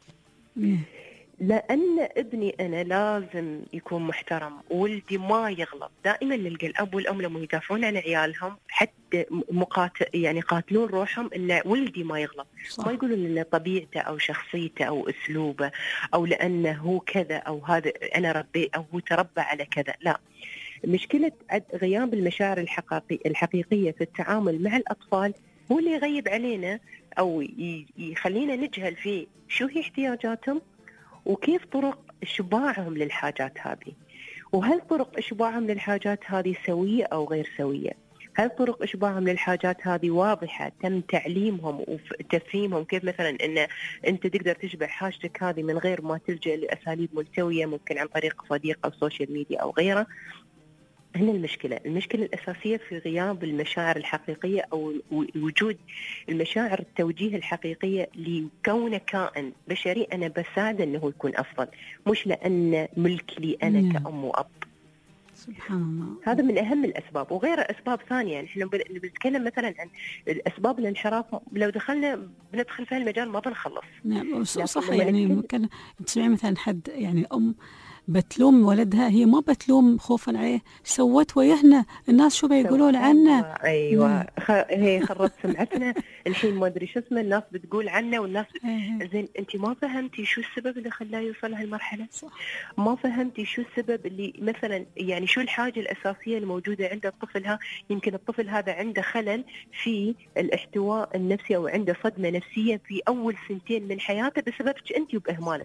لأن ابني أنا لازم يكون محترم، ولدي ما يغلط. دائما نلقى الأب والأم لما يدافعون عن عيالهم حتى مقاتل يعني قاتلون روحهم إن ولدي ما يغلط، صح. ما يقولون إن طبيعته أو شخصيته أو أسلوبه أو لأنه هو كذا أو هذا أنا ربي أو هو تربى على كذا، لا. مشكلة غياب المشاعر الحقيقية الحقيقية في التعامل مع الأطفال هو اللي يغيب علينا أو يخلينا نجهل في شو هي احتياجاتهم وكيف طرق إشباعهم للحاجات هذه، وهل طرق إشباعهم للحاجات هذه سوية أو غير سوية، هل طرق إشباعهم للحاجات هذه واضحة تم تعليمهم وتفهيمهم، كيف مثلا أن أنت تقدر تشبع حاجتك هذه من غير ما تلجأ لأساليب ملتوية ممكن عن طريق صديق أو سوشيال ميديا أو غيره. هنا المشكلة المشكلة الأساسية في غياب المشاعر الحقيقية أو وجود المشاعر التوجيه الحقيقية لكون كائن بشري أنا بساعده أنه يكون أفضل، مش لأن ملك لي أنا نعم. كأم وأب. سبحان الله. هذا من أهم الأسباب، وغير أسباب ثانية. نحن بنتكلم مثلا عن الأسباب الانحراف، لو دخلنا بندخل في المجال ما بنخلص. نعم صح. يعني ممكن تسمعي مثلا حد يعني أم بتلوم ولدها، هي ما بتلوم خوفا عليه، سوت ويهنا الناس شو بيقولون عنه. ايوه خ... هي خربت سمعتنا الحين ما ادري شو اسمه، الناس بتقول عنه والناس زين. انت ما فهمتي شو السبب اللي خلاه يوصل لهالمرحله، صح. ما فهمتي شو السبب اللي مثلا يعني شو الحاجه الاساسيه الموجوده عند الطفل. ها يمكن الطفل هذا عنده خلل في الاحتواء النفسي او عنده صدمه نفسيه في اول سنتين من حياته بسببك انت وباهمالك.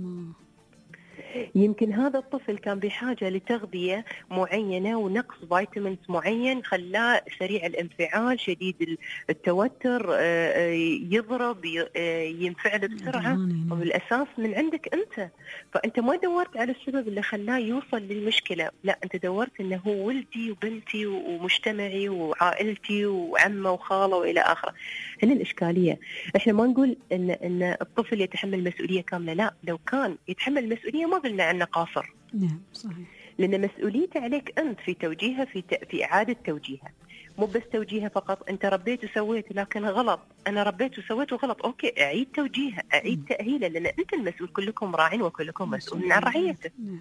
يمكن هذا الطفل كان بحاجة لتغذية معينة ونقص فيتامينز معين خلاه سريع الانفعال، شديد التوتر، يضرب، ينفعل بسرعة، وبالأساس من عندك أنت. فأنت ما دورت على السبب اللي خلاه يوصل للمشكلة، لا أنت دورت أنه هو ولدي وبنتي ومجتمعي وعائلتي وعمه وخاله وإلى آخره. هنا الإشكالية. إحنا ما نقول إن إن الطفل يتحمل مسؤولية كاملة، لا، لو كان يتحمل مسؤولية ما قلنا عنه قاصر. نعم صحيح. لأن مسؤوليته عليك أنت في توجيهها، في ت... في إعادة توجيهها، مو بس توجيهها فقط. أنت ربيت وسويت لكن غلط، أنا ربيت وسويت وغلط، أوكي أعيد توجيهها، أعيد تأهيله، لأن أنت المسؤول، كلكم راع وكلكم مسؤول عن رعيته. نعم.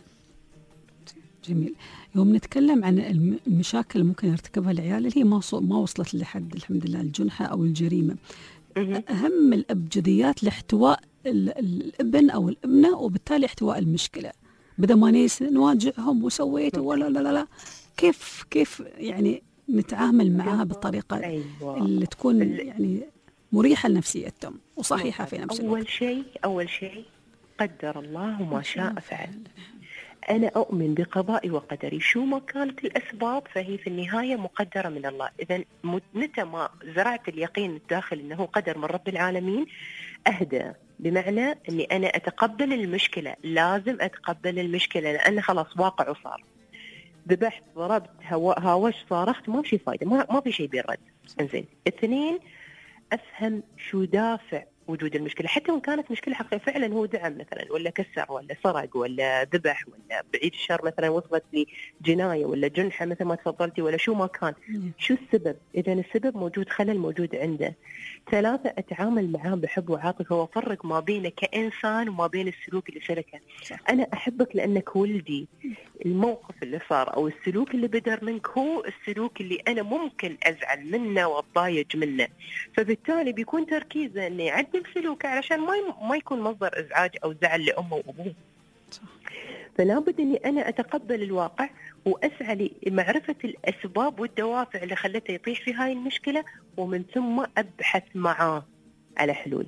جميل. يوم نتكلم عن المشاكل اللي ممكن يرتكبها العيال اللي هي ما ما وصلت لحد الحمد لله الجنحة أو الجريمة، أهم الأبجديات لاحتواء الابن أو الابنة وبالتالي احتواء المشكلة، بدل ما نواجههم وسويت ولا لا لا لا، كيف كيف يعني نتعامل معها بالطريقة أيوة. اللي تكون يعني مريحة لنفسيتهم وصحيحة في نفس الوقت. أول شيء أول شيء قدر الله وما شاء فعل. أنا أؤمن بقضائي وقدري، شو ما كانت الأسباب فهي في النهاية مقدرة من الله. إذن متى ما زرعت اليقين الداخل أنه قدر من رب العالمين أهدى، بمعنى أني أنا أتقبل المشكلة، لازم أتقبل المشكلة لأن خلاص واقع وصار. ذبحت، ضربت، هاوش، صارخت، ما في فايدة، ما, ما في شيء بيرد. إنزين. اثنين، أفهم شو دافع وجود المشكلة، حتى وإن كانت مشكلة حقيقية فعلا هو دعم مثلا ولا كسر ولا سرق ولا ذبح ولا بعيد الشر مثلا وصلت لجناية ولا جنحة مثل ما تفضلتي ولا شو ما كان، شو السبب؟ إذا السبب موجود، خلل موجود عنده. ثلاثة، أتعامل معاه بحب وعاطفة وأفرق ما بينه كإنسان وما بين السلوك اللي سلكه. أنا أحبك لأنك ولدي، الموقف اللي صار أو السلوك اللي بدر منك هو السلوك اللي أنا ممكن أزعل منه وأتضايق منه، فبالتالي بيكون تركيزه إنه يعدل سلوكه علشان ما ما يكون مصدر إزعاج أو زعل لأمه وأبوه. فلا بد إني أنا أتقبل الواقع وأسعى لمعرفة الأسباب والدوافع اللي خلته يطيح في هاي المشكلة، ومن ثم أبحث معاه على حلول.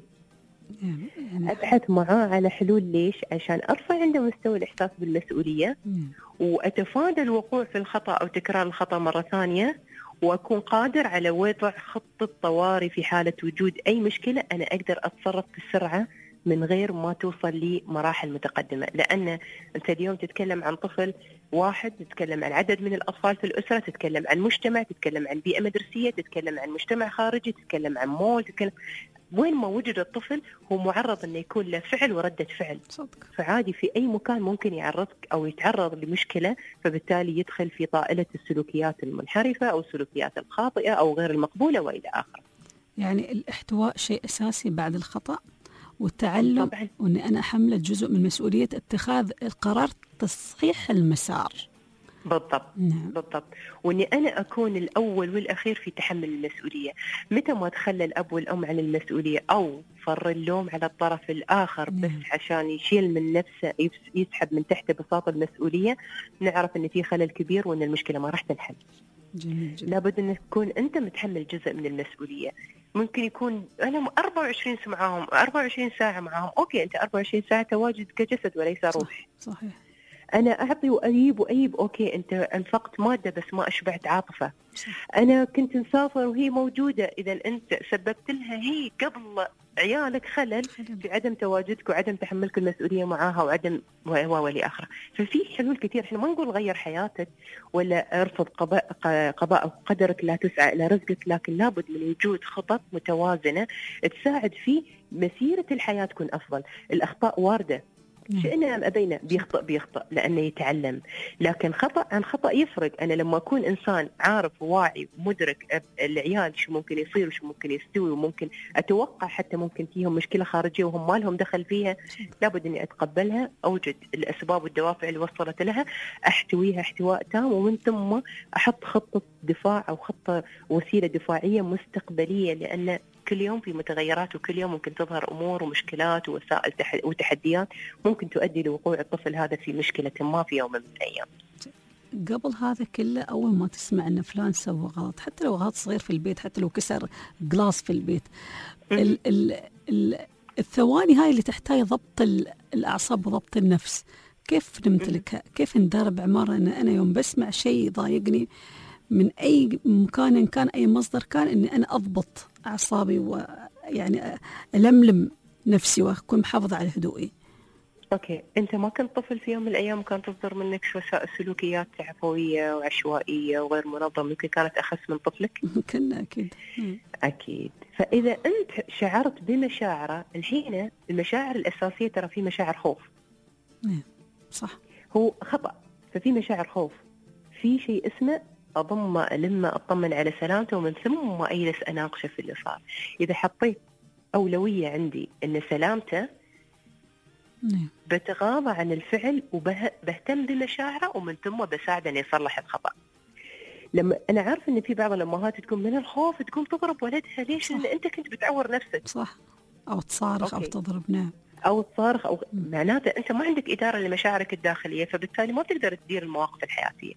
أبحث معاه على حلول. ليش؟ عشان أرفع عنده مستوى الإحساس بالمسؤولية وأتفادى الوقوع في الخطأ أو تكرار الخطأ مرة ثانية، وأكون قادر على وضع خطة طوارئ في حالة وجود أي مشكلة أنا أقدر أتصرف بسرعة من غير ما توصل لي مراحل متقدمة. لأن أنت اليوم تتكلم عن طفل واحد، تتكلم عن عدد من الأطفال في الأسرة، تتكلم عن مجتمع، تتكلم عن بيئة مدرسية، تتكلم عن مجتمع خارجي، تتكلم عن مول، تتكلم وين ما وجد الطفل هو معرض أنه يكون له فعل وردة فعل. صدق. فعادي في أي مكان ممكن يعرضك أو يتعرض لمشكلة، فبالتالي يدخل في طائلة السلوكيات المنحرفة أو السلوكيات الخاطئة أو غير المقبولة وإلى آخره. يعني الاحتواء شيء أساسي بعد الخطأ، والتعلم وأن أنا حملة جزء من مسؤولية اتخاذ القرار تصحيح المسار. بالضبط. نعم. بالضبط. واني انا اكون الاول والاخير في تحمل المسؤوليه. متى ما تخلى الاب والام عن المسؤوليه او فر اللوم على الطرف الاخر بس نعم. عشان يشيل من نفسه، يسحب من تحته بساط المسؤوليه، نعرف ان في خلل كبير وان المشكله ما راح تنحل. جميل جدا. لابد ان تكون انت متحمل جزء من المسؤوليه. ممكن يكون انا أربعة وعشرين ساعه معاهم، أربعة وعشرين ساعه معاهم، اوكي انت أربعة وعشرين ساعه تواجد كجسد وليس روح. صح. صحيح. أنا أعطي وأجيب وأجيب، أوكي أنت أنفقت مادة بس ما أشبعت عاطفة. أنا كنت مسافر وهي موجودة، إذا أنت سببت لها هي قبل عيالك خلل في عدم تواجدك وعدم تحملك المسؤولية معاها وعدم وولي آخره. ففي حلول كثير، احنا ما نقول غير حياتك ولا ارفض قضاء قضاء قدرك لا تسعى إلى رزقك، لكن لابد من وجود خطط متوازنة تساعد في مسيرة الحياة تكون أفضل. الأخطاء واردة، شئنا أم أبينا بيخطئ بيخطئ لأنه يتعلم، لكن خطأ عن خطأ يفرق. أنا لما أكون إنسان عارف وواعي ومدرك العيال شو ممكن يصير وشو ممكن يستوي وممكن أتوقع حتى ممكن فيهم مشكلة خارجية وهم ما لهم دخل فيها، لابد أني أتقبلها، أوجد الأسباب والدوافع اللي وصلت لها، أحتويها احتواء تام، ومن ثم أحط خطة دفاع أو خطة وسيلة دفاعية مستقبلية، لأن كل يوم في متغيرات وكل يوم ممكن تظهر أمور ومشكلات ووسائل وتحديات ممكن تؤدي لوقوع الطفل هذا في مشكلة ما في يوم من الأيام. قبل هذا كله أول ما تسمع أن فلان سوى غلط، حتى لو غلط صغير في البيت، حتى لو كسر جلاس في البيت، ال ال ال الثواني هاي اللي تحتاج ضبط الأعصاب وضبط النفس، كيف نمتلكها؟ كيف ندرب عمارة أن أنا يوم بسمع شيء يضايقني من أي مكان كان، أي مصدر كان، أني أنا أضبط أعصابي ويعني ألملم نفسي وأكون محافظة على هدوئي. أوكي، أنت ما كنت طفل في يوم من الأيام كانت تصدر منك وسائل سلوكيات عفوية وعشوائية وغير منظمة، يمكن كانت أخس من طفلك؟ كنا أكيد. أكيد. فإذا أنت شعرت بمشاعره، الحين المشاعر الأساسية ترى في مشاعر خوف. نعم صح. هو خطأ، ففي مشاعر خوف، في شيء اسمه أضم ألم أطمن على سلامته ومن ثم أجلس أناقشه في اللي صار. إذا حطيت أولوية عندي إن سلامته، نعم، بتغاضى عن الفعل وبهتم بمشاعره ومن ثم بساعده أن يصلح الخطأ. لما أنا عارف إن في بعض الأمهات تكون من الخوف تكون تضرب ولدها، ليش؟ لأن أنت كنت بتعور نفسك. صح. أو تصارخ أو تضرب. نعم. أو تصارخ أو معناته أنت ما عندك إدارة لمشاعرك الداخلية، فبالتالي ما تقدر تدير المواقف الحياتية.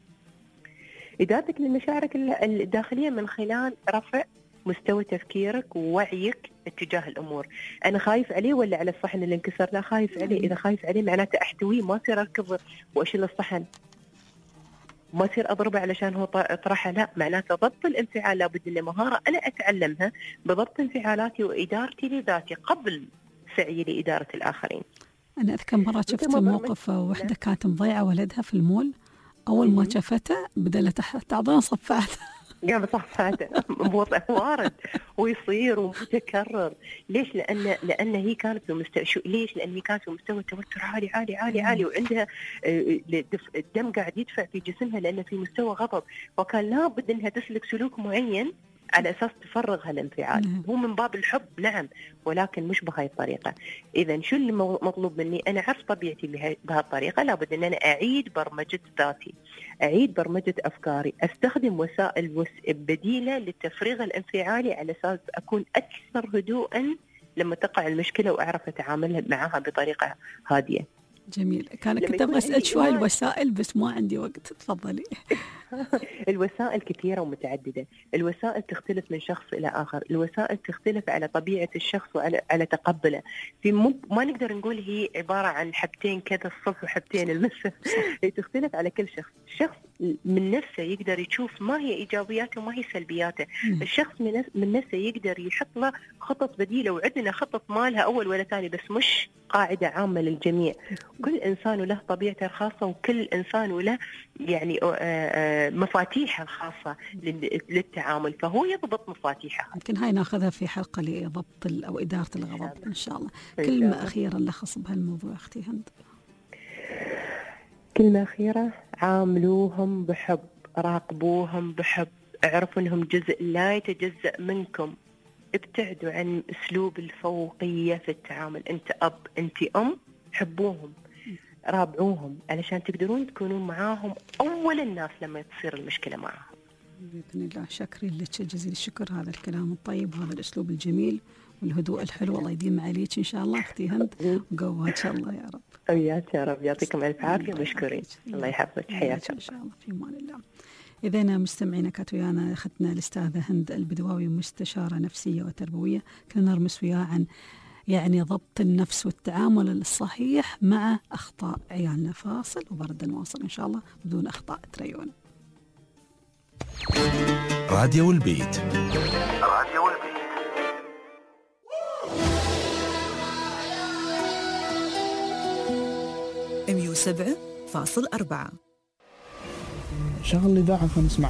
إدارتك لمشاعرك الداخلية من خلال رفع مستوى تفكيرك ووعيك اتجاه الأمور. أنا خايف عليه ولا على الصحن اللي انكسر؟ لا، خايف عليه. إذا خايف عليه معناته أحتويه، ما أصير أركض وأشيل الصحن، ما أصير أضربه علشان هو طرحه، لا، معناته ضبط الانفعال لابد من مهارة أنا أتعلمها بضبط انفعالاتي وإدارتي لذاتي قبل سعي لإدارة الآخرين. أنا أذكر مرة شفت موقف واحدة كانت مضيعة ولدها في المول، أول ما شافته بدأ تعطينا صفعت قام صفعته وارد ويصير ومتكرر. ليش؟ لأن لأن هي كانت في مستوى، ليش؟ لأن هي كانت في مستوى توتر عالي عالي عالي عالي، وعندها الدم قاعد يدفع في جسمها لأن في مستوى غضب، وكان لابد أنها تسلك سلوك معين على أساس تفرغ هالانفعال. هو من باب الحب نعم، ولكن مش بهاي الطريقة. إذا شو اللي مطلوب مني؟ أنا عرف طبيعتي بهاي الطريقة، لابد أن أنا أعيد برمجة ذاتي، أعيد برمجة أفكاري، أستخدم وسائل بديلة للتفريغ الانفعالي على أساس أكون أكثر هدوءا لما تقع المشكلة وأعرف أتعامل معها بطريقة هادية. جميل. كان كنت أبغى أسأل شوي الوسائل بس ما عندي وقت، تفضلي. الوسائل كثيرة ومتعددة، الوسائل تختلف من شخص إلى آخر، الوسائل تختلف على طبيعة الشخص وعلى على تقبله. في ما نقدر نقول هي عبارة عن حبتين كذا الصف وحبتين المسة، هي تختلف على كل شخص. الشخص من نفسه يقدر يشوف ما هي إيجابياته وما هي سلبياته. الشخص من نفسه يقدر يحط له خطط بديلة، وعندنا خطط مالها أول ولا ثاني، بس مش قاعدة عامة للجميع. كل إنسان له طبيعته الخاصة، وكل إنسان له يعني مفاتيحه الخاصة للتعامل، فهو يضبط مفاتيحه. يمكن هاي ناخذها في حلقة لضبط أو إدارة الغضب إن شاء الله. كلمة أخيرة نلخص بهالموضوع أختي هند. كلمة أخيرة، عاملوهم بحب، راقبوهم بحب، اعرفوا أنهم جزء لا يتجزأ منكم، ابتعدوا عن أسلوب الفوقية في التعامل. أنت أب، أنت أم، حبوهم، رابعوهم علشان تقدرون تكونون معاهم أول الناس لما تصير المشكلة معاهم. بإذن الله. شكرا لك جزيل الشكر، هذا الكلام الطيب وهذا الأسلوب الجميل والهدوء الحلو، الله يديم عليك إن شاء الله أختي هند، وقوة إن شاء الله يا رب. وياك يا رب، يعطيكم ألف عافية ومشكورين، الله يحفظك، حياك إن شاء الله، في أمان الله. إذا مستمعينا كانت ويانا أخذنا الأستاذة هند البدواوي، مستشارة نفسية وتربوية، كنا نرمس وياها عن يعني ضبط النفس والتعامل الصحيح مع أخطاء عيالنا. فاصل وبرد نواصل إن شاء الله بدون أخطاء تريون. راديو البيت. راديو البيت. سبعة فاصل أربعة. شغل الإذاعة فنسمع.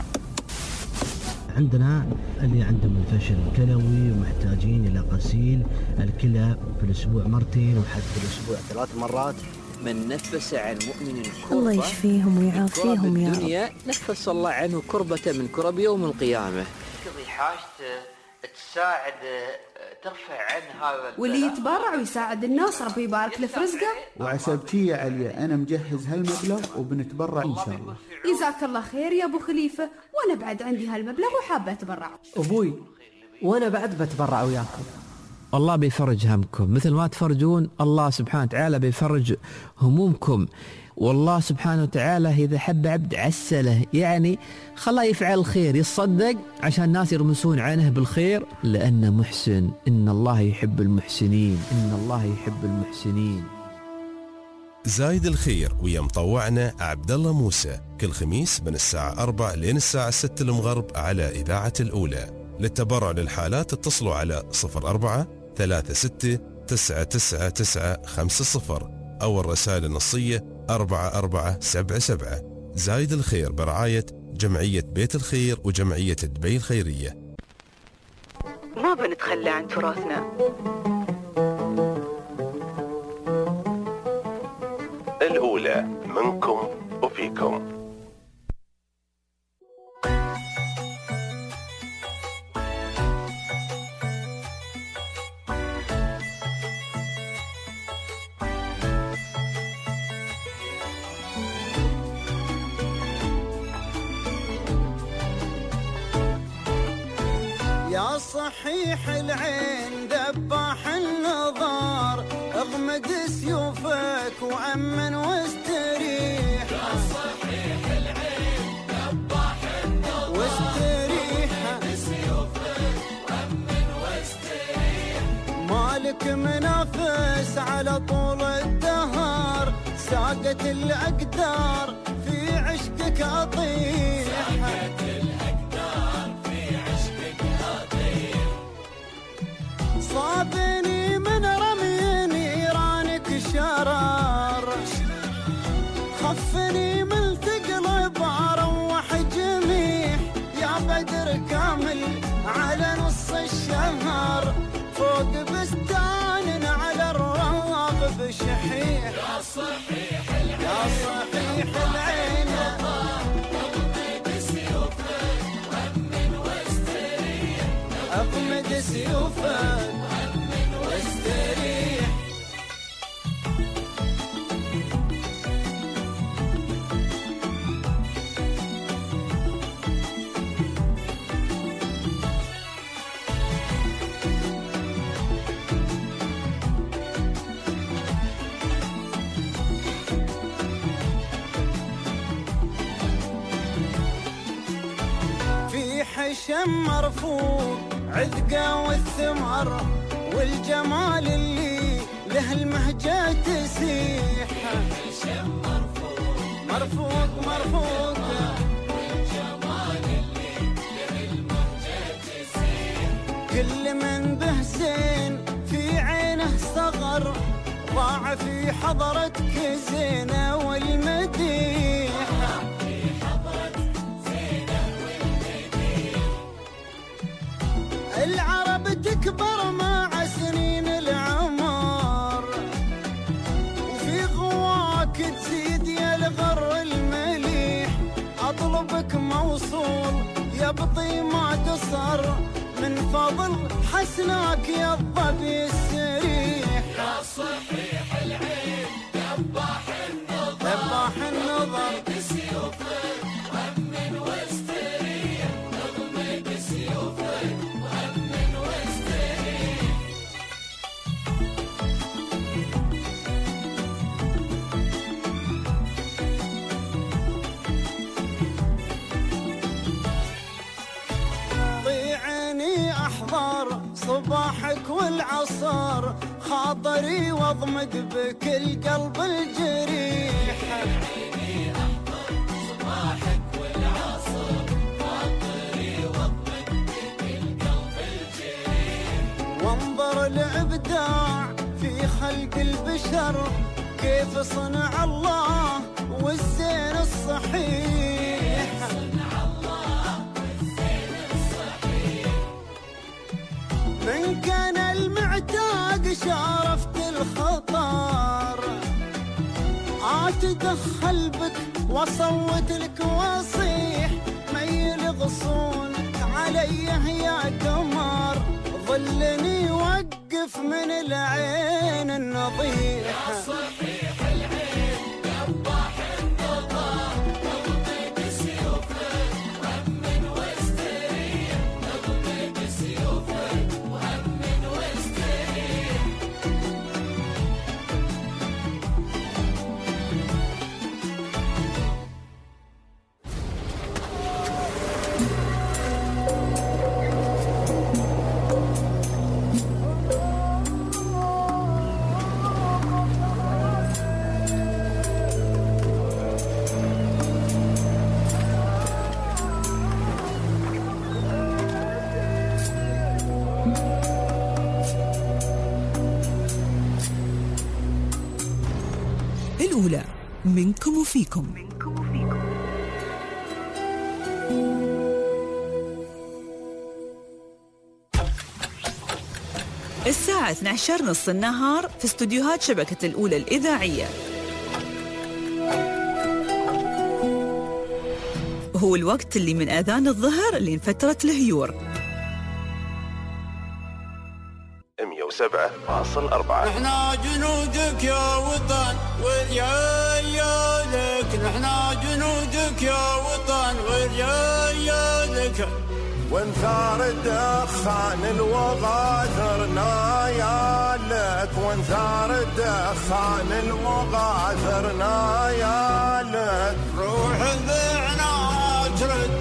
عندنا اللي عندهم الفشل الكلوي ومحتاجين إلى غسيل الكلى في الأسبوع مرتين وحتى في الأسبوع ثلاث مرات. من نفس عن مؤمن كربة الله يشفيهم ويعافيهم يا رب. نفس الله عنه كربة من كرب يوم القيامة. تقضي حاجته، تساعد، ترفع عن هذا. واللي يتبرع ويساعد الناس ربي يبارك له في رزقه. وعسبتي يا علي أنا مجهز هالمبلغ وبنتبرع إن شاء الله. جزاك الله خير يا أبو خليفة، وأنا بعد عندي هالمبلغ وحابة أتبرع. أبوي وأنا بعد بتبرع وياكم. الله بيفرج همكم مثل ما تفرجون، الله سبحانه وتعالى بيفرج همومكم. والله سبحانه وتعالى إذا حب عبد عسله، يعني خلاه يفعل الخير، يتصدق عشان الناس يرمسون عنه بالخير، لأنه محسن. إن الله يحب المحسنين، إن الله يحب المحسنين. زايد الخير ويا مطوعنا عبد الله موسى كل خميس من الساعة أربعة لين الساعة ستة المغرب على إذاعة الأولى. للتبرع للحالات اتصلوا على صفر أربعة ثلاثة ستة تسعة تسعة تسعة خمسة صفر أو الرسائل النصية أربعة أربعة سبعة سبعة. زايد الخير برعاية جمعية بيت الخير وجمعية دبي الخيرية. ما بنتخلى عن تراثنا. الأولى منكم وفيكم. يا صحيح العين دباح النظار، اغمد سيوفك وأمن واستريح. يا صحيح العين دباح النظار واستريح، اغمد سيوفك وأمن واستريح. مالك منافس على طول الدهر، ساقت الأقدار في عشقك أطيح. صابني من رمي نيرانك شرار، خفني من تقلب اروح جميح. يا بدر كامل على نص الشهر، فوق بستان على الرغب بشحيح. يا صحيح العين، يا صحيح العين اغمد سيوفك وأمن واستريح. اغمد سيوفك واستريح. في حشم مرفوع عذقة والثمر، والجمال اللي له المهجة تسيح. مرفوق مرفوق مرفوق، والجمال اللي له المهجة تسيح. كل من به زين في عينه صغر، ضاع في حضرتك زينة والمديح. العرب تكبر مع سنين العمر، وفي غواك تزيد يا الغر المليح. أطلبك موصول يبطي ما قصر، من فضل حسناك يا الظبي السريح. يا صحيح العين دباح النظر، دباح النظر بسيوفك وأمن واستريح. اغمد بسيوفك وأمن واستريح. ضيعني أحضر صباحك والعصر، خاطري واضمد بك القلب الجريح. ضيعني أحضر صباحك والعصر، خاطري واضمد بك القلب الجريح. وانظر الإبداع في خلق البشر، كيف صنع الله والزين الصحيح. من كان المعتاق شارفت الخطر، اتدخل بك واصوت لك واصيح، ميل غصون علي يا قمر، ظلني وقف من العين النضيح. يا صحيح العين قباح النظر، نضطي بسيوفك وهمن واستريح، نضطي بسيوفك وهمن واستريح. الأولى منكم وفيكم. الساعة اثنتي عشرة نص النهار في استوديوهات شبكة الأولى الإذاعية. هو الوقت اللي من آذان الظهر لين فترة الهيور. مية وسبعة فاصل أربعة. نحنا جنودك يا وطن ورجالك، نحنا جنودك يا وطن ورجالك. وانثار الدخان الوغى ثرنا يالك، وانثار الدخان الوغى ثرنا يالك. روح ذعنا ترد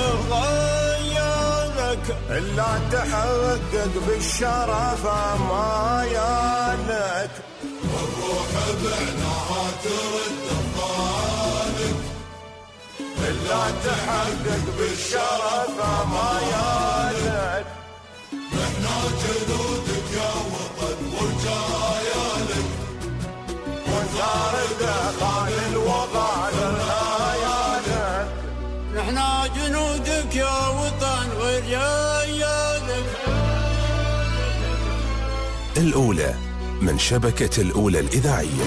غيالك، إلا تحقق بالشرف ما يالك. والروح بعناها ترد غالك، إلا تحقق بالشرف ما يالك. نحنا جنودك يا وطن ورجالك، وانثار الدخان الوغى ثرنا يالك. نحنا جنودك يا وطن ورجالك. الأولى من شبكة الأولى الإذاعية.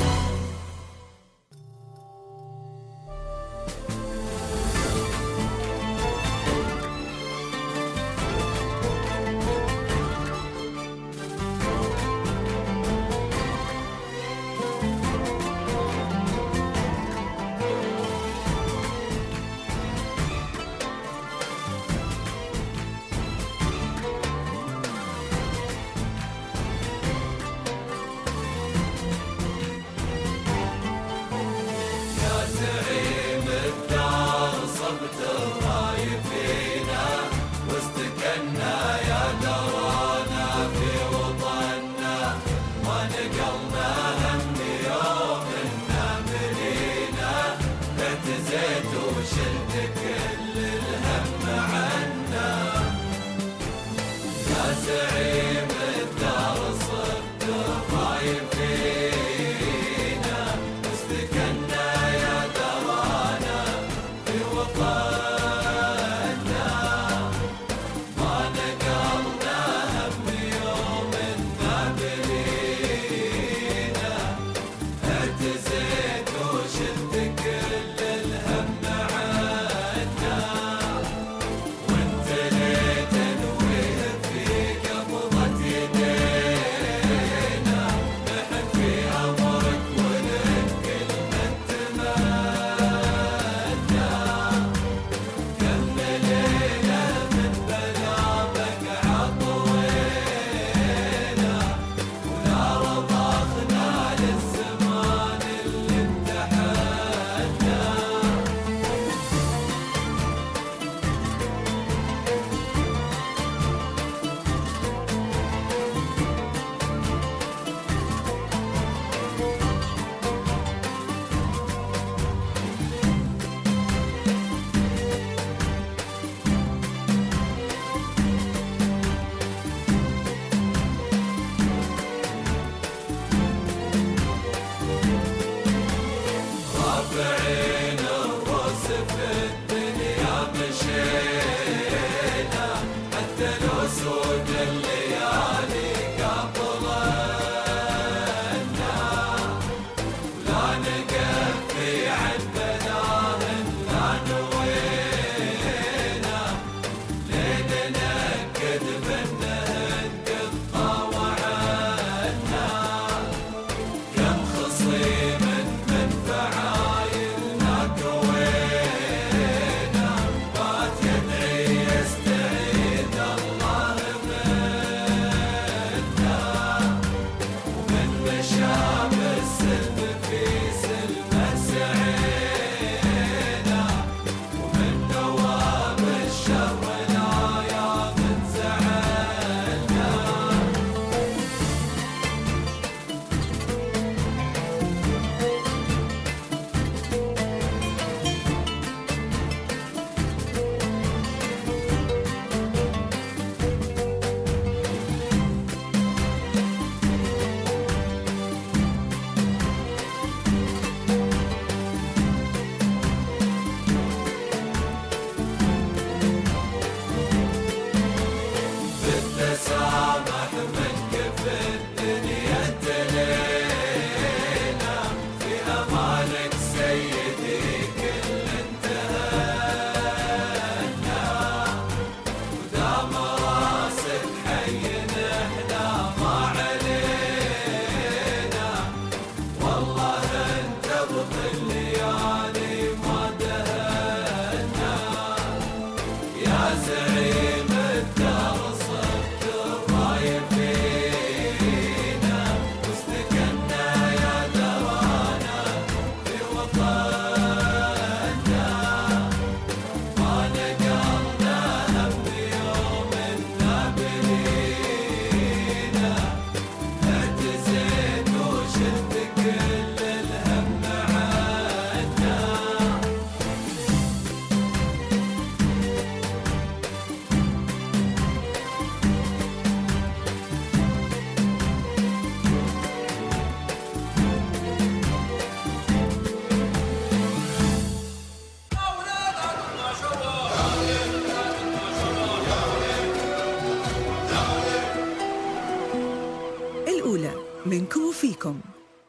منكم وفيكم.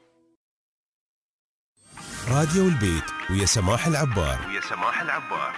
راديو البيت ويا سماح العبار. ويا سماح العبار.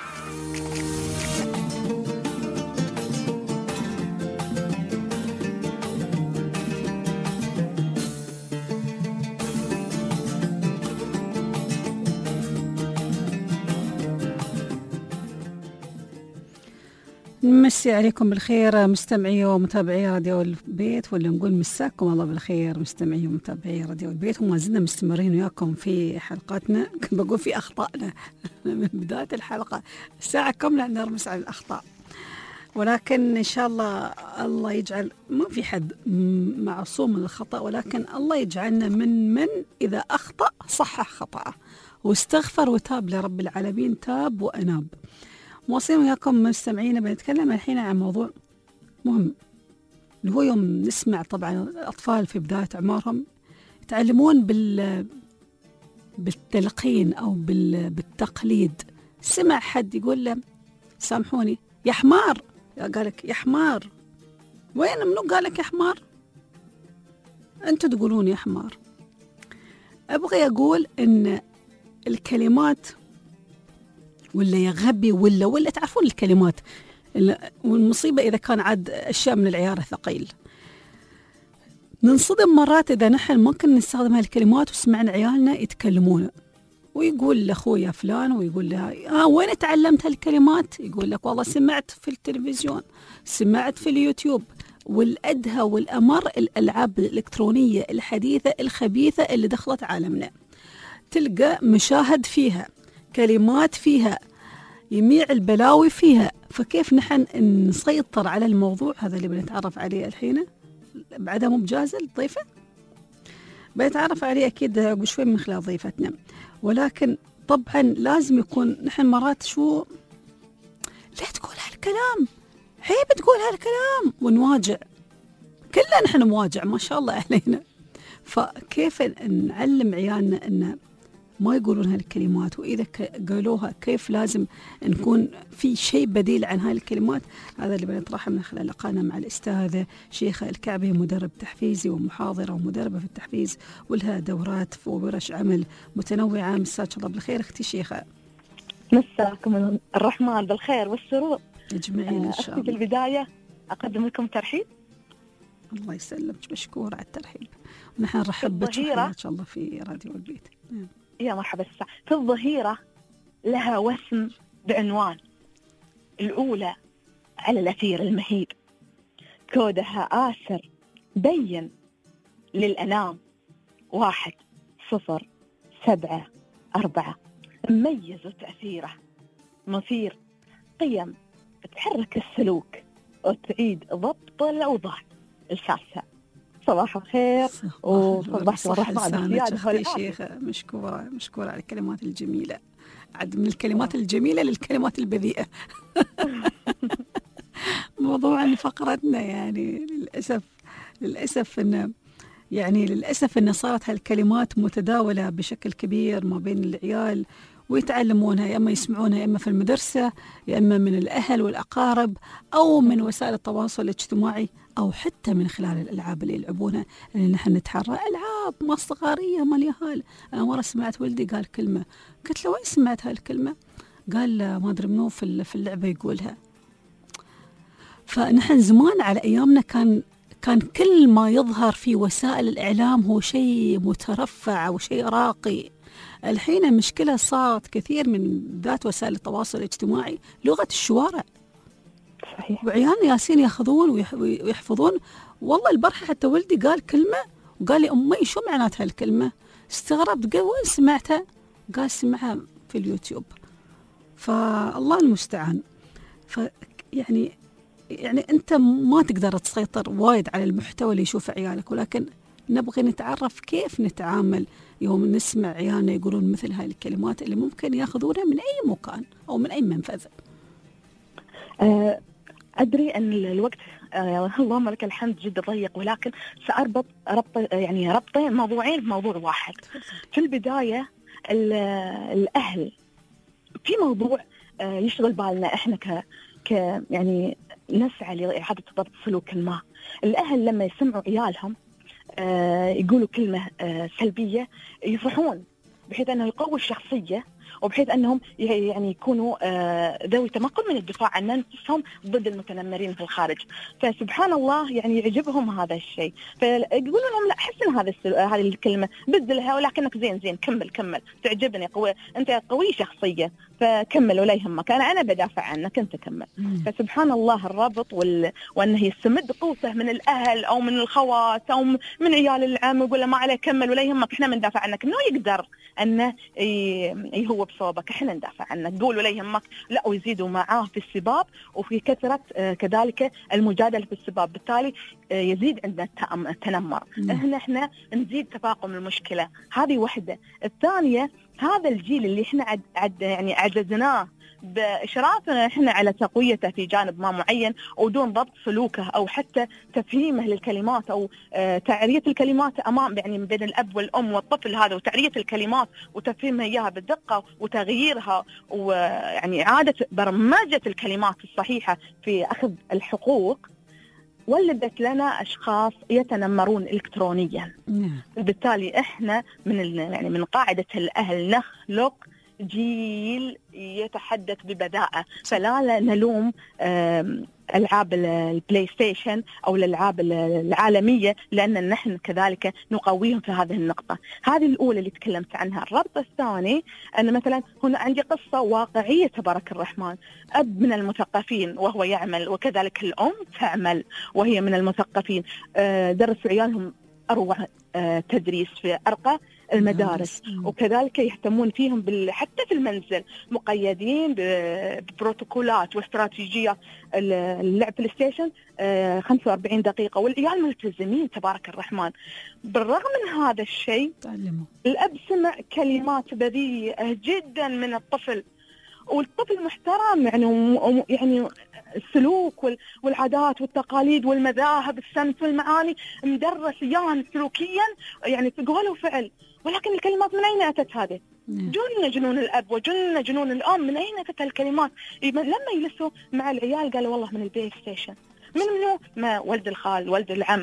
نمسي عليكم بالخير مستمعي ومتابعي راديو البيت، ولا نقول مساكم الله بالخير مستمعي ومتابعي راديو البيت. وما زلنا مستمرين وياكم في حلقاتنا، كنت بقول في أخطائنا من بداية الحلقة، الساعة كاملة نرمس على الأخطاء، ولكن إن شاء الله الله يجعل، ما في حد معصوم من الخطأ، ولكن الله يجعلنا من من إذا أخطأ صحح خطأه واستغفر وتاب لرب العالمين، تاب وأناب. مواصلين وياكم مستمعين، بنتكلم الحين عن موضوع مهم، اللي هو يوم نسمع طبعا الأطفال في بداية عمرهم يتعلمون بال بالتلقين أو بال... بالتقليد. سمع حد يقول له سامحوني يا حمار، قالك يا حمار، وين منو قالك يا حمار؟ أنتوا تقولون يا حمار. أبغى أقول إن الكلمات ولا يا غبي ولا ولا تعرفون الكلمات، والمصيبة إذا كان عاد أشياء من العيار الثقيل. ننصدم مرات إذا نحن ممكن نستخدم هالكلمات وسمعنا عيالنا يتكلمون، ويقول لأخويا فلان ويقول لها آه وين تعلمت هالكلمات؟ يقول لك والله سمعت في التلفزيون، سمعت في اليوتيوب. والأدهى والأمر الألعاب الإلكترونية الحديثة الخبيثة اللي دخلت عالمنا، تلقى مشاهد فيها، كلمات فيها، يميع البلاوي فيها. فكيف نحن نسيطر على الموضوع هذا اللي بنتعرف عليه الحين؟ بعدها مو بجازل ضيفة بنتعرف عليه أكيد بشوي من خلال ضيفتنا، ولكن طبعا لازم يكون نحن مرات شو لا تقول هالكلام، عيب تقول هالكلام، ونواجع كلنا، نحن مواجع ما شاء الله علينا. فكيف نعلم عيالنا أن ما يقولون هالكلمات، وإذا قالوها كيف لازم نكون في شيء بديل عن هالكلمات؟ هذا اللي بنطرحه من خلال لقانا مع الأستاذة شيخة الكعبي، مدرب تحفيزي ومحاضرة ومدربة في التحفيز، ولها دورات وورش عمل متنوعة. مساك الله بالخير أختي شيخة. مساكم الرحمن بالخير والسرور أجمعين إن شاء الله. في البداية أقدم لكم ترحيب. الله يسلمك، مشكور على الترحيب، ونحن نرحب بك إن شاء الله في راديو البيت. يا مرحبا. في الظهيرة لها وسم بعنوان الأولى على الأثير المهيب، كودها آسر بين للأنام واحد صفر سبعة أربعة، مميز تأثيره مثير قيم تحرك السلوك وتعيد ضبط الأوضاع الشاسة. صباح الخير وصباح الرحمن يا شيخة. مشكورة مشكورة على الكلمات الجميلة، عد من الكلمات الجميلة للكلمات البذيئة. موضوع فقرتنا يعني للأسف للأسف إن يعني للأسف إن صارت هالكلمات متداولة بشكل كبير ما بين العيال، ويتعلمونها يا إما يسمعونها يا إما في المدرسة، يا إما من الأهل والأقارب، أو من وسائل التواصل الاجتماعي، أو حتى من خلال الألعاب اللي يلعبونها، اللي نحن نتحرى ألعاب مصغرية مليهال. أنا مرة سمعت ولدي قال كلمة، قلت له وين سمعت هالكلمة؟ قال ما أدري منو في اللعبة يقولها. فنحن زمان على أيامنا كان كان كل ما يظهر في وسائل الإعلام هو شيء مترفع أو شيء راقي. الحين المشكلة صارت كثير من ذات وسائل التواصل الاجتماعي لغة الشوارع. صحيح. وعيالنا ياسين ياخذون ويحفظون. والله البارحة حتى ولدي قال كلمة وقال لي أمي شو معناتها الكلمة؟ استغربت، قال وين سمعتها؟ قال سمعها في اليوتيوب. فالله المستعان. فيعني يعني أنت ما تقدر تسيطر وايد على المحتوى اللي يشوفه عيالك، ولكن نبغي نتعرف كيف نتعامل يوم نسمع عيالنا يقولون مثل هاي الكلمات اللي ممكن ياخذونها من أي مكان أو من أي منفذ. أدري أن الوقت آه اللهم لك الحمد جدا ضيق، ولكن سأربط ربط يعني ربطين موضوعين بموضوع واحد. في البداية الأهل في موضوع آه يشغل بالنا إحنا ك ك يعني نسعى لإعادة ضبط سلوك ما. الأهل لما يسمعوا عيالهم آه يقولوا كلمة آه سلبية يفرحون، بحيث أنه يقوي الشخصية، وبحيث أنهم يعني يكونوا آه ذوي تمكن من الدفاع عن أنفسهم ضد المتنمرين في الخارج. فسبحان الله يعني يعجبهم هذا الشيء، فيقولون لهم لا حسن هذا هذه الكلمة بدلها، ولكنك زين زين كمل كمل تعجبني قوي، أنت قوي شخصية فكمل ولا يهمك، أنا أنا بدافع عنك أنت كمل. فسبحان الله الرابط وال... وأنه يستمد قوته من الأهل أو من الخوات أو من عيال العم، يقول له ما عليه كمل ولا يهمك إحنا بندافع عنك، إنه يقدر أنه ي... هو بصوبك إحنا ندافع عنك قول ولا يهمك، لا ويزيدوا معاه في السباب وفي كثرة آه كذلك المجادلة في السباب، بالتالي آه يزيد عندنا التنمر. إحنا إحنا نزيد تفاقم المشكلة، هذه وحدة. الثانية هذا الجيل اللي إحنا عد عد يعني عجزناه بإشرافنا إحنا على تقويته في جانب ما معين ودون ضبط سلوكه أو حتى تفهيمه للكلمات أو آه تعرية الكلمات أمام يعني بين الأب والأم والطفل هذا، وتعرية الكلمات وتفهيمها إياها بالدقة وتغييرها ويعني إعادة برمجة الكلمات الصحيحة في أخذ الحقوق، ولدت لنا أشخاص يتنمرون إلكترونيا. بالتالي إحنا من يعني من قاعدة الأهل نخلق جيل يتحدث ببذاءة، فلا نلوم ألعاب البلاي ستيشن أو الألعاب العالمية، لأن نحن كذلك نقويهم في هذه النقطة. هذه الأولى اللي تكلمت عنها. الربط الثاني أن مثلا هنا عندي قصة واقعية تبارك الرحمن، أب من المثقفين وهو يعمل، وكذلك الأم تعمل وهي من المثقفين، درسوا عيالهم أروع تدريس في أرقى المدارس، وكذلك يهتمون فيهم بال... حتى في المنزل مقيدين ببروتوكولات واستراتيجيات اللعب بلاي ستيشن خمسة وأربعين دقيقة، والعيال ملتزمين تبارك الرحمن. بالرغم من هذا الشيء الأب سمع كلمات بذيئة جدا من الطفل، والطفل محترم يعني يعني السلوك والعادات والتقاليد والمذاهب السمت والمعاني مدرس إياها سلوكيا يعني في قول وفعل، ولكن الكلمات من أين أتت هذه؟ جن جنون الأب وجن جنون الأم، من أين أتت الكلمات؟ لما يجلسوا مع العيال قالوا والله من البلاي ستيشن. من منو؟ ما ولد الخال ولد العم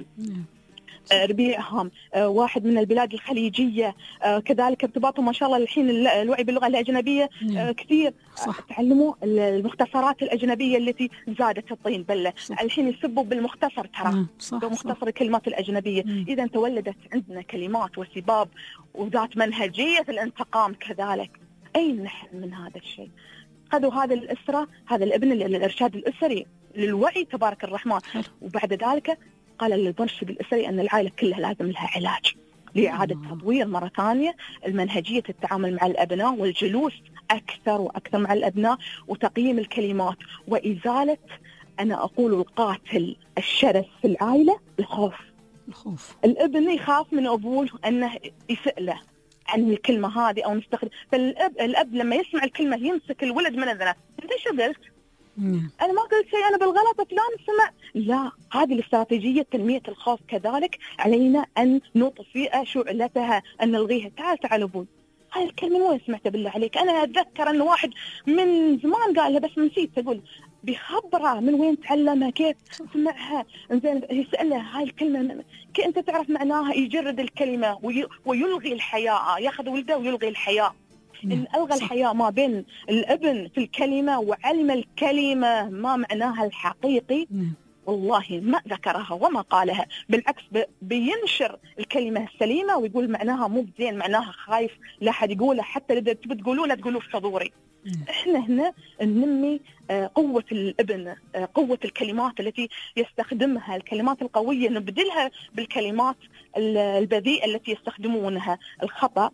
ربيعهم، واحد من البلاد الخليجية، كذلك ارتباطهم ما شاء الله الحين الوعي باللغة الأجنبية كثير، تعلموا المختصرات الأجنبية التي زادت الطين بلة، الحين يسبوا بالمختصر ترى بمختصر الكلمات الأجنبية. إذا تولدت عندنا كلمات وسباب وذات منهجية الانتقام كذلك. أين نحن من هذا الشيء؟ خذوا هذا الأسرة، هذا الابن الإرشاد الأسري للوعي تبارك الرحمن، وبعد ذلك قال للمرشد الأسري أن العائلة كلها لازم لها علاج لإعادة تطوير مرة ثانية المنهجية التعامل مع الأبناء والجلوس أكثر وأكثر مع الأبناء وتقييم الكلمات وإزالة، أنا أقول القاتل الشرس في العائلة الخوف. الخوف الابن يخاف من أبوه أنه يسأله عن الكلمة هذه أو نستخدم، فالأب الأب لما يسمع الكلمة يمسك الولد من أذنه، أنت شو قلت؟ مم. أنا ما قلت شيء، أنا بالغلط فلان سمع. لا، هذه الاستراتيجية تنمية الخوف كذلك علينا أن نطفئ شعلتها، أن نلغيها. تعال تعال أبوي، هاي الكلمة وين سمعتها بالله عليك؟ أنا أتذكر أن واحد من زمان قالها بس نسيت أقول، بخبره من وين تعلمها كيف سمعها. إنزين يسألها هاي الكلمة كيف أنت تعرف معناها، يجرد الكلمة وي... ويلغي الحياء، ياخذ ولده ويلغي الحياء. إن ألغى الحياء ما بين الابن في الكلمة وعلم الكلمة ما معناها الحقيقي، والله ما ذكرها وما قالها، بالعكس بينشر الكلمة السليمة ويقول معناها مو بزين، معناها خايف لا حد يقوله، حتى إذا تبي تقولوا لا تقولوا في حضوري. إحنا هنا ننمي قوة الابن، قوة الكلمات التي يستخدمها، الكلمات القوية نبدلها بالكلمات البذيئة التي يستخدمونها. الخطأ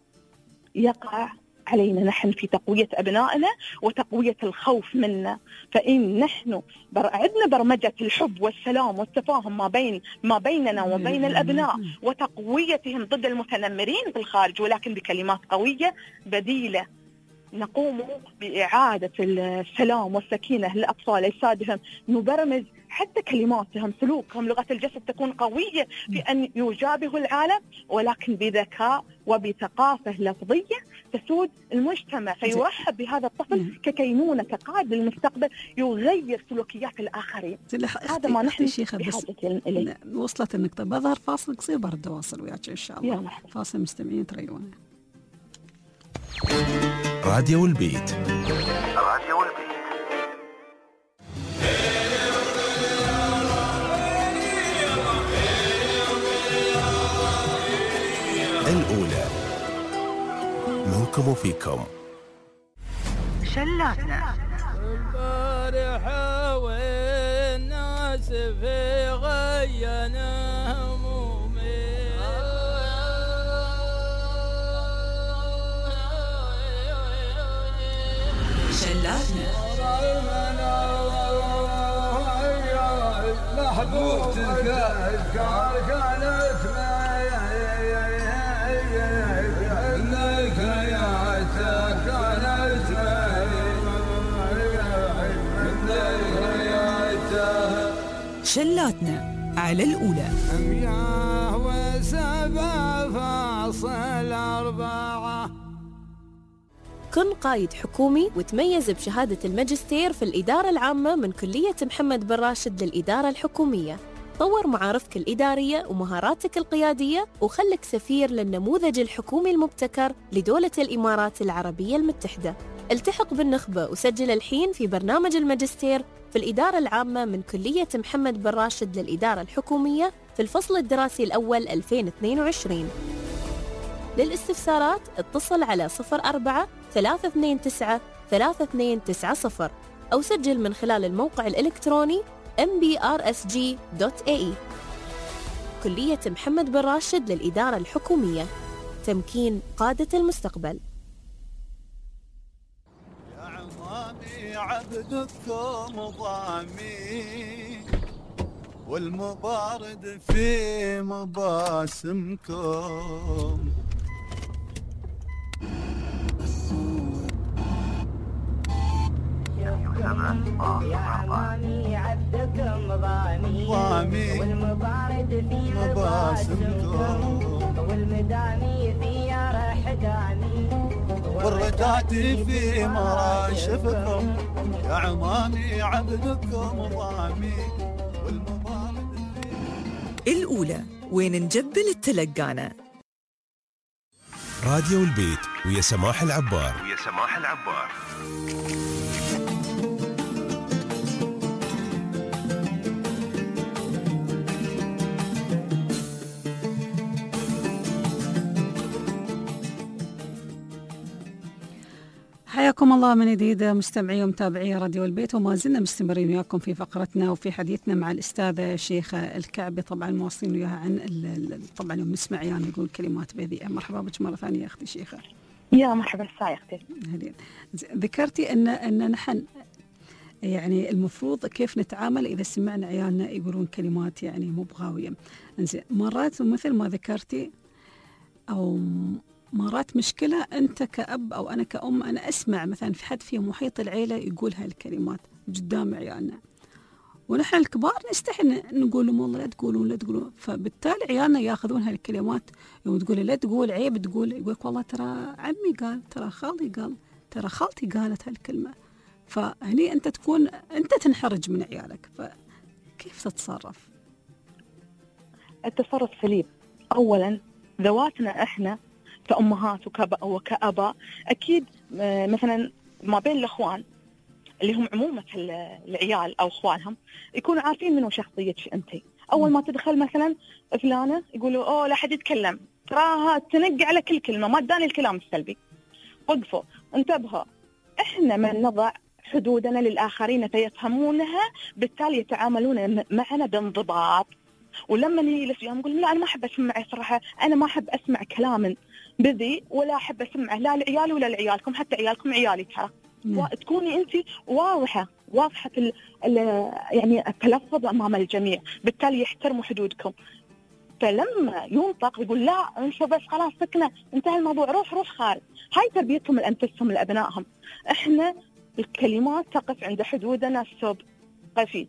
يقع علينا نحن في تقوية أبنائنا وتقوية الخوف منا. فإن نحن عندنا برمجة الحب والسلام والتفاهم ما بين ما بيننا وبين الأبناء وتقويتهم ضد المتنمرين في الخارج، ولكن بكلمات قوية بديلة نقوم بإعادة السلام والسكينة للأطفال، إرشادهم، نبرمج حتى كلماتهم، سلوكهم، لغة الجسد تكون قوية في أن يجابهوا العالم، ولكن بذكاء وبثقافة لفظية تسود المجتمع، فيرحب بهذا الطفل ككينونة، كقائد للمستقبل يغير سلوكيات الآخرين. هذا ما نحن بحاجة إليه. وصلت النقطة. بظهر فاصل قصير برد واصل وياك إن شاء الله. فاصل مستمعين تريونا. راديو البيت. راديو البيت. الأولى منكم وفيكم. شلاتنا البارحة والناس في غينا همومي، شلاتنا محبوبتك كانت شلاتنا على الأولى. مياه وسبع فاصل أربعة. كن قائد حكومي وتميز بشهادة الماجستير في الإدارة العامة من كلية محمد بن راشد للإدارة الحكومية. طور معارفك الإدارية ومهاراتك القيادية وخلك سفير للنموذج الحكومي المبتكر لدولة الإمارات العربية المتحدة. التحق بالنخبة وسجل الحين في برنامج الماجستير في الإدارة العامة من كلية محمد بن راشد للإدارة الحكومية في الفصل الدراسي الأول ألفين واثنين وعشرين. للاستفسارات اتصل على صفر أربعة ثلاثة اثنين تسعة ثلاثة اثنين تسعة صفر أو سجل من خلال الموقع الإلكتروني إم بي آر إس جي دوت إيه إي. كلية محمد بن راشد للإدارة الحكومية، تمكين قادة المستقبل. يا عمامي عبدكم ضامي والمبارد في مباسمكم، يا عمامي عبدكم ضامي والمبارد في مباسمكم، والمدامي ثيار حدامي والرداتي في مراشفكم. يا عمامي عبدكم ضامي والمبارد في الأولى وين نجبل التلقانة. راديو البيت ويا سماح العبار. ويا سماح العبار. حياكم الله من جديد مستمعي ومتابعي راديو البيت، وما زلنا مستمرين وياكم في فقرتنا وفي حديثنا مع الأستاذة شيخة الكعبي، طبعا مواصلين وياها عن طبعا يوم نسمع يعني نقول كلمات بذيئة. مرحبا بك مرة ثانية أختي شيخة. يا مرحبا يا أختي. ذكرتي أن أن نحن يعني المفروض كيف نتعامل إذا سمعنا عيالنا يقولون كلمات يعني مو بغاوية. إنزين مرات مثل ما ذكرتي أو مرات مشكلة أنت كأب أو أنا كأم أنا أسمع مثلا في حد في محيط العيلة يقول هالكلمات قدام عيالنا، ونحن الكبار نستحي نقول لهم والله لا تقولون لا تقولون، فبالتالي عيالنا ياخذون هالكلمات يوم تقول لا تقول عيب تقول، يقولك والله ترى عمي قال، ترى خالي قال، ترى خالتي قالت هالكلمة. فهني أنت تكون أنت تنحرج من عيالك، فكيف تتصرف؟ التصرف سليم. أولا ذواتنا إحنا كأمهات وكأباء أكيد مثلا ما بين الأخوان اللي هم عمومة العيال أو أخوانهم يكونوا عارفين منو شخصيتك أنت. أول ما تدخل مثلا فلانة يقولوا أوه لا حد يتكلم، تراها تنق على كل كلمة، ما تداني الكلام السلبي. وقفوا انتبهوا، إحنا من نضع حدودنا للآخرين فيفهمونها، بالتالي يتعاملون معنا بانضباط. ولما نجلس وياهم نقول لا أنا ما أحب أسمع صراحة، أنا ما أحب أسمع كلام بذي ولا أحب أسمعه لا لعيالي ولا لعيالكم، حتى عيالكم عيالي ترى. تكوني أنت واضحة واضحة ال يعني التلفظ أمام الجميع، بالتالي يحترموا حدودكم. فلما ينطق يقول لا انسوا بس خلاص سكنة انتهى الموضوع، روح روح خارج. هاي تربيتهم لأنفسهم لأبنائهم. احنا الكلمات تقف عند حدودنا السب قفي،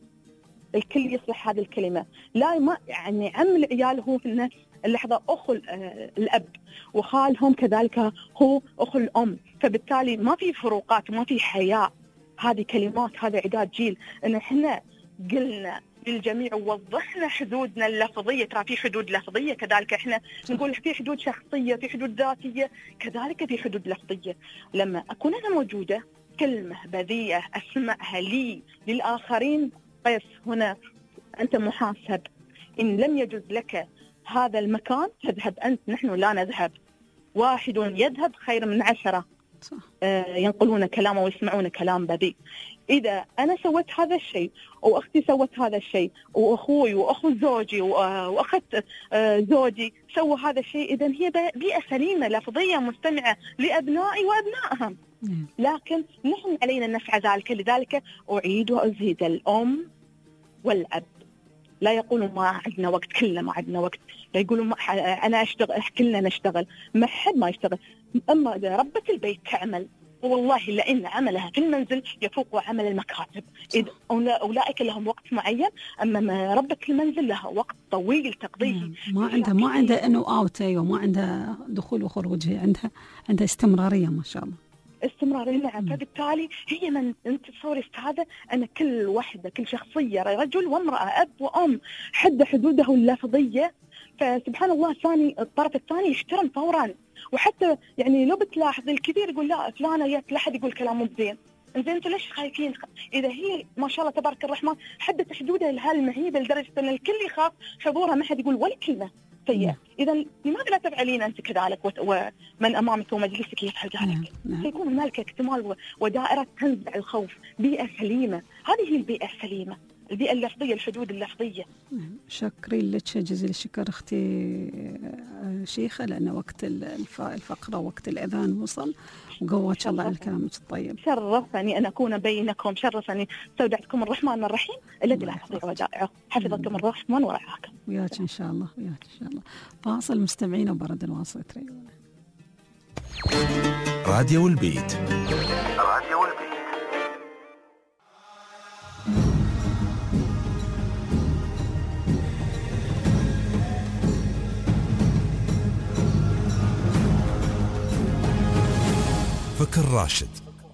الكل يصلح هذه الكلمة. لا ما يعني عم العيال هو في النفس اللحظة أخو الأب، وخالهم كذلك هو أخو الأم، فبالتالي ما في فروقات وما في حياء. هذه كلمات، هذا إعداد جيل. إن إحنا قلنا للجميع ووضحنا حدودنا اللفظية، ترى في حدود لفظية كذلك، إحنا نقول في حدود شخصية، في حدود ذاتية، كذلك في حدود لفظية. لما أكون أنا موجودة كلمة بذيئة أسمعها لي للآخرين، بس هنا أنت محاسب. إن لم يجوز لك هذا المكان تذهب أنت، نحن لا نذهب. واحد يذهب خير من عشرة آه ينقلون كلامه ويسمعون كلام بذيء. إذا أنا سويت هذا الشيء وأختي سوت هذا الشيء وأخوي وأخو زوجي وأخت آه زوجي سووا هذا الشيء، إذن هي بيئة سليمة لفظية مستمعة لأبنائي وأبنائهم. لكن نحن علينا أن نفعل ذلك. لذلك أعيد وأزيد، الأم والأب لا يقولوا ما عندنا وقت، كلنا ما عندنا وقت، لا يقولوا ما أنا أشتغل، كلنا نشتغل، ما حد ما يشتغل. أما إذا ربة البيت تعمل، والله لأن عملها في المنزل يفوق عمل المكاتب. إذ أولئك لهم وقت معين، أما ربة المنزل لها وقت طويل تقضيه. ما عندها ما عندها إنه أوتي وما عندها دخول وخروج، هي عندها عندها استمرارية ما شاء الله. استمرارية نعم. فبالتالي هي من أنت تصوري استاذة أن كل واحدة كل شخصية رجل وامرأة أب وأم حد حدوده اللفظية. فسبحان الله الثاني الطرف الثاني يحترم فورا. وحتى يعني لو بتلاحظ الكثير يقول لا فلانة يا لا حد يقول كلام مو زين، إنزين أنتوا ليش خايفين؟ إذا هي ما شاء الله تبارك الرحمن حدت حدودها لهالمهيبة لدرجة أن الكل يخاف حضورها، ما حد يقول ولا كلمة سيئة. إذا لماذا لا تفعلين أنت كذلك ومن أمامك ومجلسك يفعل ذلك؟ سيكون هنالك اكتمال ودائرة تنزع الخوف، بيئة سليمة. هذه هي البيئة السليمة، البيئة اللفظية، الحدود اللفظية. شكري لك جزيل الشكر أختي شيخة، لأن وقت الفقرة وقت الأذان وصل، وقوت الله على كلامك الطيب. شرفني أن أكون بينكم، شرفني استودعتكم الرحمن الرحيم الذي لا تضيع ودائعه، حفظكم الرحمن ورعاكم. وياك إن شاء الله، وياك إن شاء الله. فاصل مستمعين وبرد الواصل تريون. راديو البيت. راديو البيت. فكر راشد.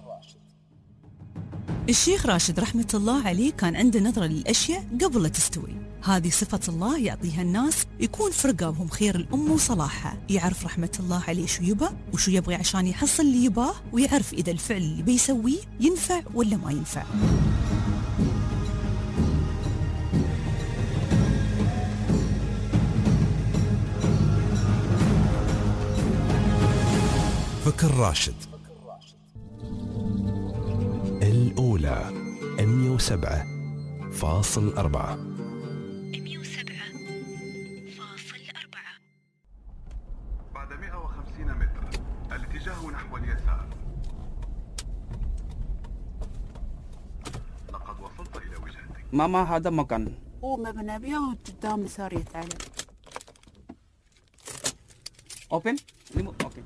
الشيخ راشد رحمة الله عليه كان عنده نظرة للأشياء قبل لا تستوي. هذه صفة الله يعطيها الناس، يكون فرقة وهم خير الأم وصلاحها. يعرف رحمة الله عليه شو يبى وشو يبغي عشان يحصل اللي يباه، ويعرف إذا الفعل اللي بيسويه ينفع ولا ما ينفع. فكر راشد. الأولى مئة وسبعة فاصل أربعة. مئة وسبعة فاصل أربعة. بعد مئة وخمسين متر الاتجاه نحو اليسار. لقد وصلت إلى وجهتك. ماما هذا مكان. هو مبنى بيه وقدام يسار يتعلم. Open. اوكي.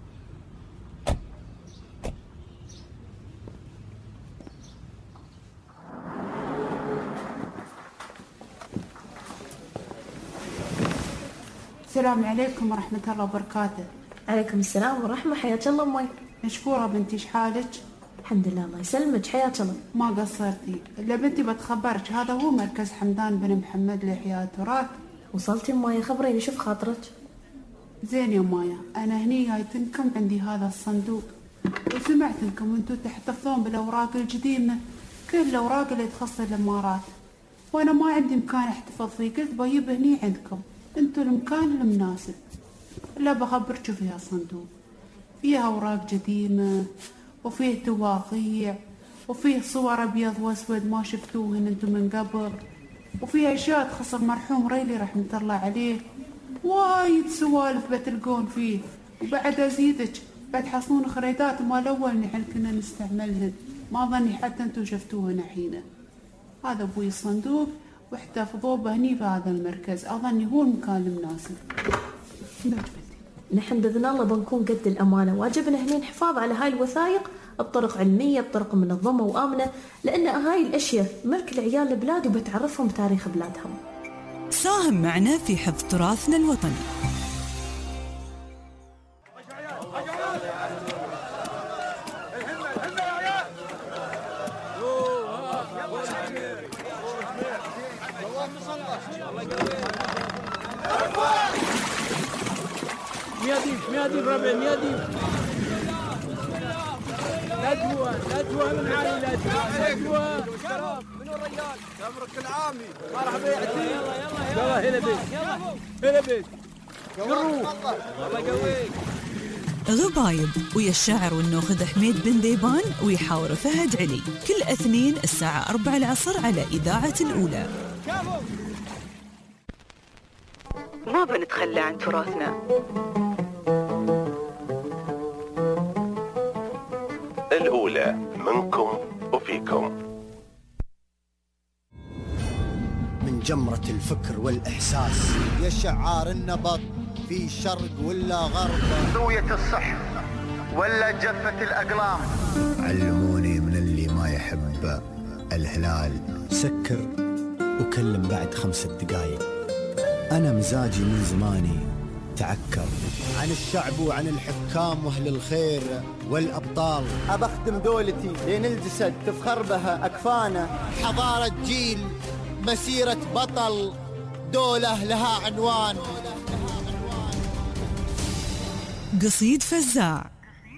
السلام عليكم ورحمة الله وبركاته. عليكم السلام ورحمة. حياك الله أمي. مشكورة بنتي، ايش حالك؟ الحمد لله الله يسلمك. حياك الله. ما قصرتي. إلا بنتي بتخبرك، هذا هو مركز حمدان بن محمد لإحياء التراث. وصلتي أمي؟ خبريني شوف خاطرك. زين يا مايا، أنا هني جايتنكم عندي هذا الصندوق، وسمعت انكم انتم تحتفظون بالأوراق القديمة، كل الأوراق اللي تخص الإمارات، وأنا ما عندي مكان احتفظ فيه، قلت بجيب هني عندكم، انتم المكان المناسب. لا بخبرك فيها الصندوق، فيها أوراق قديمة وفيه تواقيع وفيه صور أبيض وأسود ما شفتوهن انتم من قبل، وفيه أشياء تخص المرحوم ريلي رحمة الله عليه، وايد سوالف بتلقون فيه. وبعد أزيدك بتحصلون خريطات مال أول نحن كنا نستعملهن، ما ظني حتى انتم شفتوهن الحين. هذا أبوي الصندوق، واحتفظوا بهني في هذا المركز، أظني هو المكان المناسب. نحن بإذن الله بنكون قد الأمانة، واجبنا هنا الحفاظ على هاي الوثائق بطرق علمية، بطرق منظمة وآمنة، لأن هاي الأشياء ملك العيال البلاد وبتعرفهم بتاريخ بلادهم. ساهم معنا في حفظ تراثنا الوطني. مياديف مياديف ربع مياديف لا جوا لا جوا من عالي لا جوا لا جوا منو الرجال تمرك العامي مرحبا يا عتيق يلا يلا هلا بيك هلا بيك قروه الله يقويك. غبايب ويا الشاعر والنوخذ حميد بن ذيبان ويحاور فهد علي كل اثنين الساعة أربعة العصر على إذاعة الأولى. ما بنتخلى عن تراثنا. الأولى منكم وفيكم. من جمرة الفكر والإحساس يا شعار النبض في شرق ولا غرب، ضوية الصح ولا جفة الأقلام. علموني من اللي ما يحب الهلال سكر وكلم بعد خمسة دقايق. أنا مزاجي من زماني تعكر عن الشعب وعن الحكام واهل الخير والأبطال. أبختم دولتي لين الجسد تفخر بها أكفانا. حضارة جيل مسيرة بطل، دولة لها عنوان. قصيد فزاع.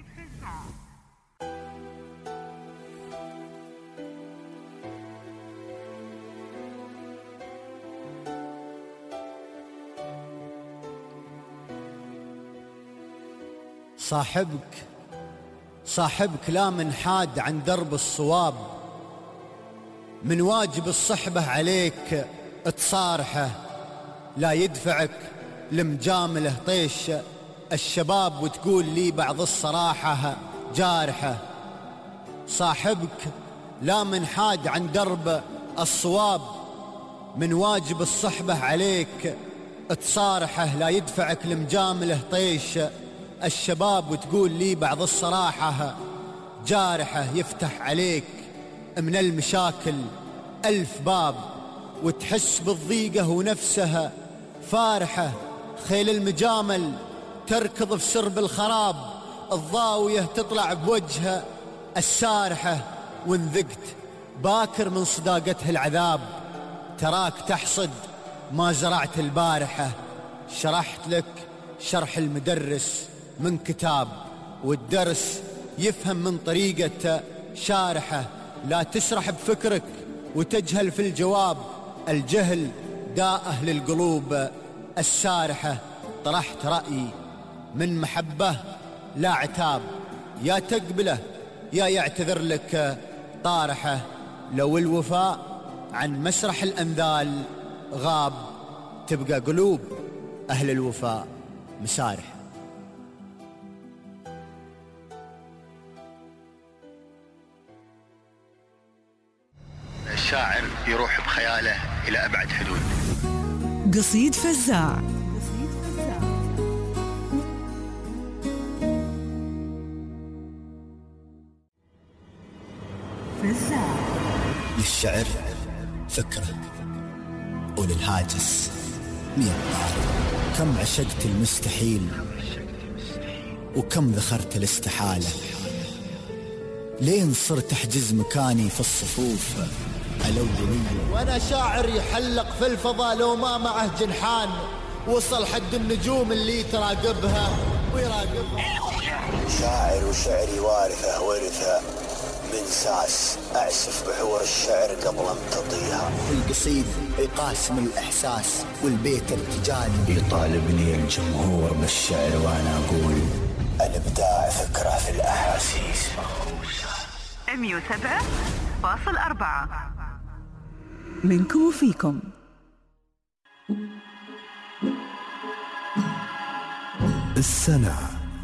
صاحبك صاحبك لا منحاد عن درب الصواب، من واجب الصحبة عليك تصارحه، لا يدفعك لمجامله طيش الشباب وتقول لي بعض الصراحة جارحة. صاحبك لا منحاد عن درب الصواب، من واجب الصحبة عليك تصارحه، لا يدفعك لمجامله طيش الشباب وتقول لي بعض الصراحة جارحة. يفتح عليك من المشاكل ألف باب وتحس بالضيقة ونفسها فارحة. خيل المجامل تركض في سرب الخراب، الضاوية تطلع بوجهها السارحة. وانذقت باكر من صداقتها العذاب، تراك تحصد ما زرعت البارحة. شرحت لك شرح المدرس من كتاب، والدرس يفهم من طريقة شارحة. لا تسرح بفكرك وتجهل في الجواب، الجهل داء أهل القلوب السارحة. طرحت رأيي من محبة لا عتاب، يا تقبله يا يعتذر لك طارحة. لو الوفاء عن مسرح الأنذال غاب، تبقى قلوب أهل الوفاء مسارحة. الشاعر يروح بخياله إلى أبعد حدود. قصيد فزاع. فزاع. للشعر فكرة وللهاجس مية طارق. كم عشقت المستحيل وكم ذخرت الاستحالة، لين صرت أحجز مكاني في الصفوف الأولية. وأنا شاعر يحلق في الفضاء لو ما معه جنحان، وصل حد النجوم اللي تراقبها ويراقبها. شاعر وشعري وارثة ورثة من ساس، أعسف بحور الشعر قبل امتضيها. القصيد يقاسم الإحساس والبيت ارتجالي، يطالبني الجمهور بالشعر وأنا أقول الإبداع فكرة في الأحاسيس. مية وسبعة فاصل أربعة منكم وفيكم. السنة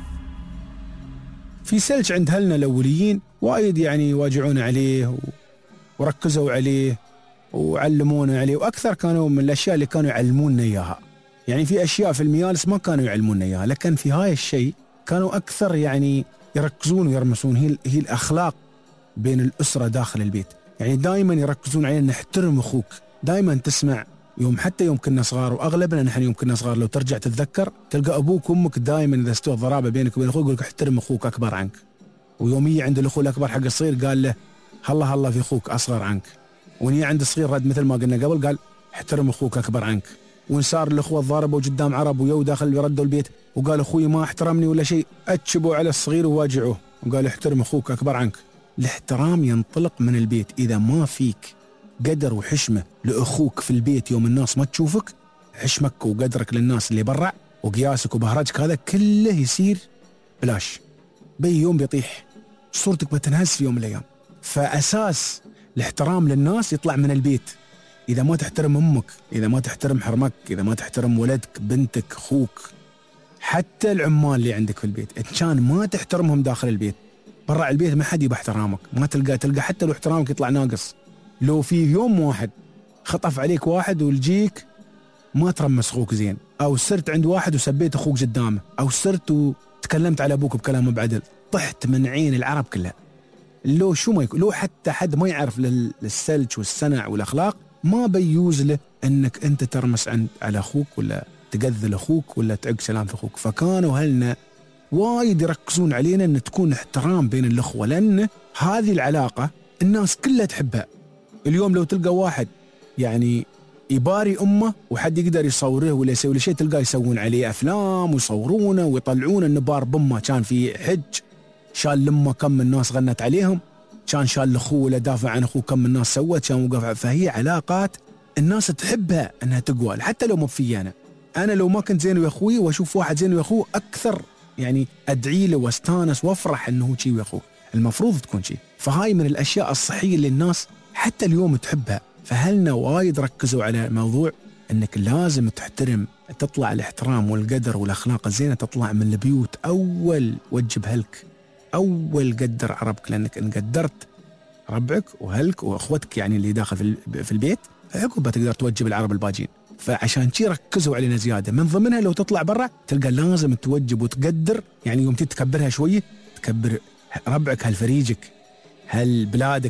في سلج عند أهلنا الأوليين وايد يعني يواجعون عليه وركزوا عليه وعلمونا عليه، وأكثر كانوا من الأشياء اللي كانوا يعلموننا إياها. يعني في أشياء في الميالس ما كانوا يعلموننا إياها، لكن في هاي الشيء كانوا أكثر يعني يركزون ويرمسون. هي هي الأخلاق بين الأسرة داخل البيت. يعني دائما يركزون علينا نحترم أخوك. دائما تسمع يوم حتى يوم كنا صغار، وأغلبنا نحن يوم كنا صغار لو ترجع تتذكر تلقى أبوك وأمك دائما إذا استوى ضرابة بينك وبين أخوك يقول لك احترم أخوك أكبر عنك. ويومية عند الأخو الأكبر حق الصغير قال له هلا هلا في أخوك أصغر عنك. ونية عند الصغير رد مثل ما قلنا قبل قال احترم أخوك أكبر عنك. وإن صار الأخوة ضاربوا قدام عرب ويو داخل يردوا البيت وقال أخوي ما احترمني ولا شيء، أتشبوا على الصغير وواجعوه وقال احترم أخوك أكبر عنك. الاحترام ينطلق من البيت. إذا ما فيك قدر وحشمة لأخوك في البيت يوم الناس ما تشوفك، حشمك وقدرك للناس اللي برع وقياسك وبهرجك هذا كله يصير بلاش. بي يوم بيطيح، صورتك بتنهز في يوم من الأيام. فأساس الاحترام للناس يطلع من البيت. إذا ما تحترم أمك، إذا ما تحترم حرمك، إذا ما تحترم ولدك بنتك أخوك، حتى العمال اللي عندك في البيت إن كان ما تحترمهم داخل البيت، برا البيت ما حد يبى احترامك. ما تلقى تلقى حتى لو احترامك يطلع ناقص. لو في يوم واحد خطف عليك واحد ولجيك ما ترمس أخوك زين، أو سرت عند واحد وسبيت أخوك قدامه، أو سرت وتكلمت على أبوك بكلام بعدل، طحت من عين العرب كلها. لو شو ما يكون، لو حتى حد ما يعرف للسلج والسنع والأخلاق ما بيجوز له أنك أنت ترمس عند على أخوك ولا تقذل أخوك ولا تعق سلام في أخوك. فكانوا أهلنا وايد يركزون علينا أن تكون احترام بين الأخوة، لأن هذه العلاقة الناس كلها تحبها. اليوم لو تلقى واحد يعني يباري أمه وحد يقدر يصوره ولا يسوي له شيء، تلقاه يسوون عليه أفلام ويصورونه ويطلعون أنه بار بأمه كان في حج، شال لأمه كم الناس غنت عليهم، كان شال لأخوه ولا دافع عن أخوه كم الناس سوت، كان وقف. فهي علاقات الناس تحبها أنها تقوى، حتى لو مو في أنا أنا لو ما كنت زين ويا أخوي وأشوف واحد زين ويا أخوه أكثر يعني أدعي له واستانس وأفرح أنه شي ويا أخوه. المفروض تكون شي. فهاي من الأشياء الصحية اللي الناس حتى اليوم تحبها. فهلنا وايد ركزوا على موضوع أنك لازم تحترم، تطلع الاحترام والقدر والأخلاق الزينة تطلع من البيوت. أول وجب هلك، أول قدر عربك، لأنك إن قدرت ربعك وهلك وأخوتك يعني اللي داخل في البيت عقب تقدر توجب العرب الباجين. فعشان شي ركزوا علينا زيادة. من ضمنها لو تطلع برا تلقى لازم توجب وتقدر، يعني يوم تتكبرها شوية تكبر ربعك، هل فريجك، هل بلادك،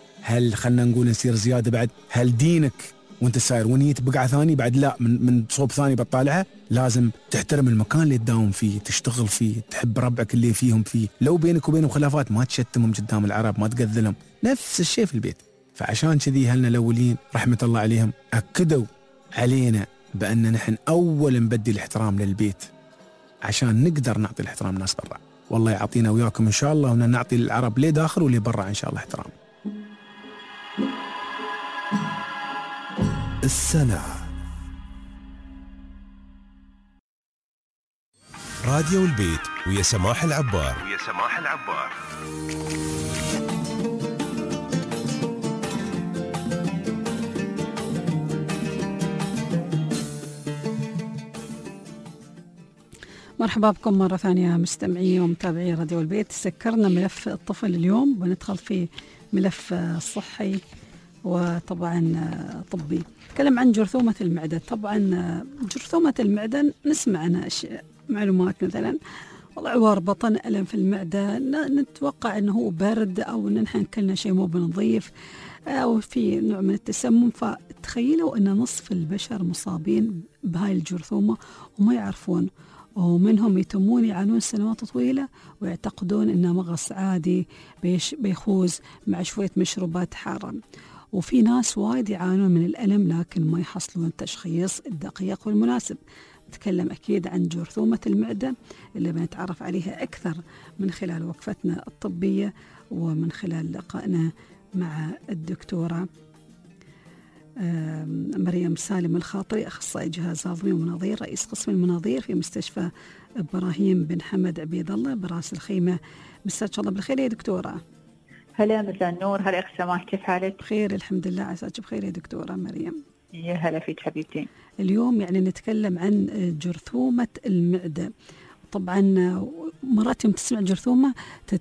هل خلنا نقول نصير زيادة بعد هل دينك وانت ساير ونيت بقعة ثاني بعد لا من من صوب ثاني بتطالعها. لازم تحترم المكان اللي تداوم فيه، تشتغل فيه، تحب ربعك اللي فيهم فيه. لو بينك وبينهم خلافات ما تشتمهم قدام العرب، ما تقذلهم. نفس الشيء في البيت. فعشان كذي هلنا الأولين رحمة الله عليهم أكدوا علينا بأن نحن أول نبدي الاحترام للبيت عشان نقدر نعطي الاحترام الناس برا. والله يعطينا وياكم إن شاء الله، ونعطي العرب ليه داخل وليه برا إن شاء الله احترام. السنة راديو البيت ويا سماح العبار ويا سماح العبار. مرحبا بكم مرة ثانية مستمعي ومتابعي راديو البيت. سكرنا ملف الطفل اليوم وندخل في ملف صحي وطبعا طبي. نتكلم عن جرثومة المعدة. طبعا جرثومة المعدة نسمع عنها أشياء معلومات، مثلا والله عوار بطن، ألم في المعدة، نتوقع أنه هو برد أو أن نحن كلنا شيء مو بنظيف أو في نوع من التسمم. فتخيلوا أن نصف البشر مصابين بهاي الجرثومة وما يعرفون، ومنهم يتمون يعانون سنوات طويلة ويعتقدون أنه مغص عادي بيخوز مع شوية مشروبات حارة. وفي ناس وايد يعانون من الألم لكن ما يحصلون التشخيص الدقيق والمناسب. نتكلم أكيد عن جرثومة المعدة اللي بنتعرف عليها أكثر من خلال وقفتنا الطبية ومن خلال لقائنا مع الدكتورة مريم سالم الخاطري، أخصائي جهاز هضمي ومناظير، رئيس قسم المناظير في مستشفى إبراهيم بن حمد عبيد الله براس الخيمة. مساك الله بالخير يا دكتورة. هلا، مساء النور. هلا أخ سماح، كيف حالك؟ بخير الحمد لله، عساك بخير يا دكتورة مريم. يا هلا فيك حبيبتي. اليوم يعني نتكلم عن جرثومة المعدة. طبعا مرات يوم تسمع جرثومة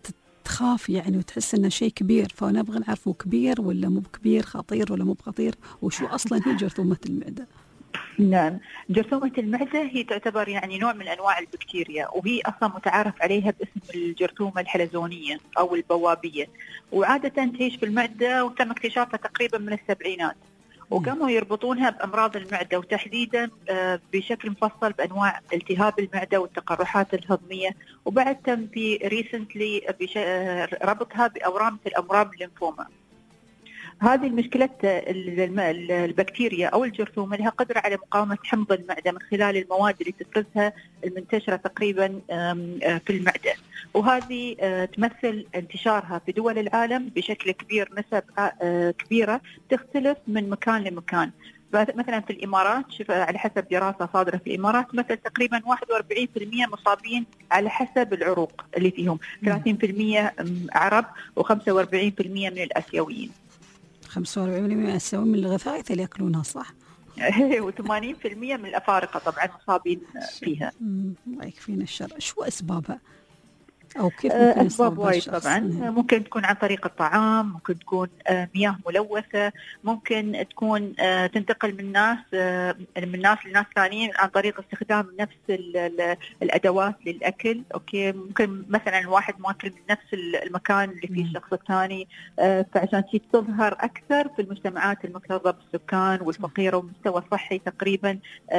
تخاف يعني وتحس انه شيء كبير، فنبغى نعرفه كبير ولا مو كبير، خطير ولا مو خطير، وشو اصلا هي جرثومه المعده؟ نعم، جرثومة المعدة هي تعتبر يعني نوع من أنواع البكتيريا، وهي أصلا متعارف عليها باسم الجرثومة الحلزونية أو البوابية، وعادة تعيش في المعدة، وتم اكتشافها تقريبا من السبعينات، وقاموا يربطونها بأمراض المعدة، وتحديدا بشكل مفصل بأنواع التهاب المعدة والتقرحات الهضمية، وبعد تم في ريسنتلي ربطها بأورام مثل أورام الليمفوما. هذه المشكلة البكتيريا أو الجرثومة لها قدرة على مقاومة حمض المعدة من خلال المواد اللي تفرزها المنتشرة تقريبا في المعدة، وهذه تمثل انتشارها في دول العالم بشكل كبير، نسب كبيرة تختلف من مكان لمكان. مثلا في الإمارات، شوف على حسب دراسة صادرة في الإمارات، مثل تقريبا واحد وأربعين بالمئة مصابين على حسب العروق اللي فيهم، ثلاثين بالمئة عرب وخمسة وأربعين بالمئة من الآسيويين. خمسة وأربعين بالمئة من الآسيويين من الغثائث اللي يأكلونها صح؟ وثمانين بالمئة من الأفارقة طبعا مصابين فيها. الله يكفينا الشر. شو أسبابها؟ أو كيف ممكن أسباب وايد طبعا، ممكن تكون عن طريق الطعام، ممكن تكون مياه ملوثة، ممكن تكون تنتقل من ناس من ناس لناس ثانيين عن طريق استخدام نفس الأدوات للأكل. أوكي، ممكن مثلا الواحد ماكل من نفس المكان اللي فيه الشخص الثاني، فعشان شيء تظهر أكثر في المجتمعات المكتظة بالسكان والفقيرة ومستوى صحي تقريبا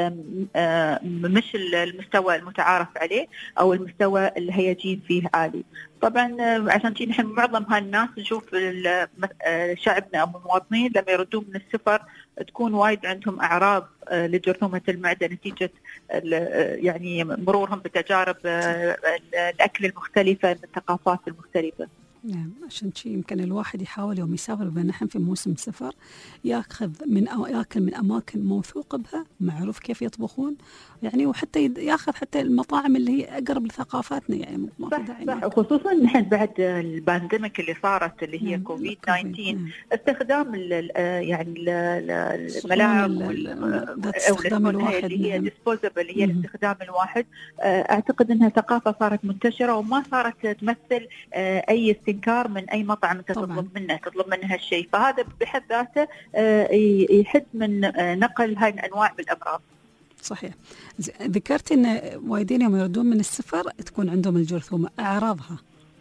مش المستوى المتعارف عليه أو المستوى الهيجين فيه عالي. طبعا عشان شيء نحن معظم هالناس نشوف شعبنا او المواطنين لما يردون من السفر تكون وايد عندهم اعراض لجرثومة المعدة نتيجة يعني مرورهم بتجارب الاكل المختلفة من الثقافات المختلفة. نعم، عشان شيء يمكن الواحد يحاول يوم يسافر، بما نحن في موسم سفر، ياخذ من أو ياكل من اماكن موثوق بها، معروف كيف يطبخون يعني، وحتى ياخذ حتى المطاعم اللي هي اقرب لثقافاتنا يعني. صح, صح. وخصوصا نحن بعد البانديميك اللي صارت اللي هي كوفيد تسعة عشر، استخدام ال يعني الملاعب والاستخدام الواحد اللي هي ديسبوزبل اللي هي الاستخدام الواحد، اعتقد انها ثقافه صارت منتشره وما صارت تمثل اي استنكار من أي مطعم أنت تطلب منه تطلب منه هالشيء، فهذا بحد ذاته يحد من نقل هاي الأنواع بالأمراض. صحيح. ذكرت أن وايدين يوم يردون من السفر تكون عندهم الجرثومة، أعراضها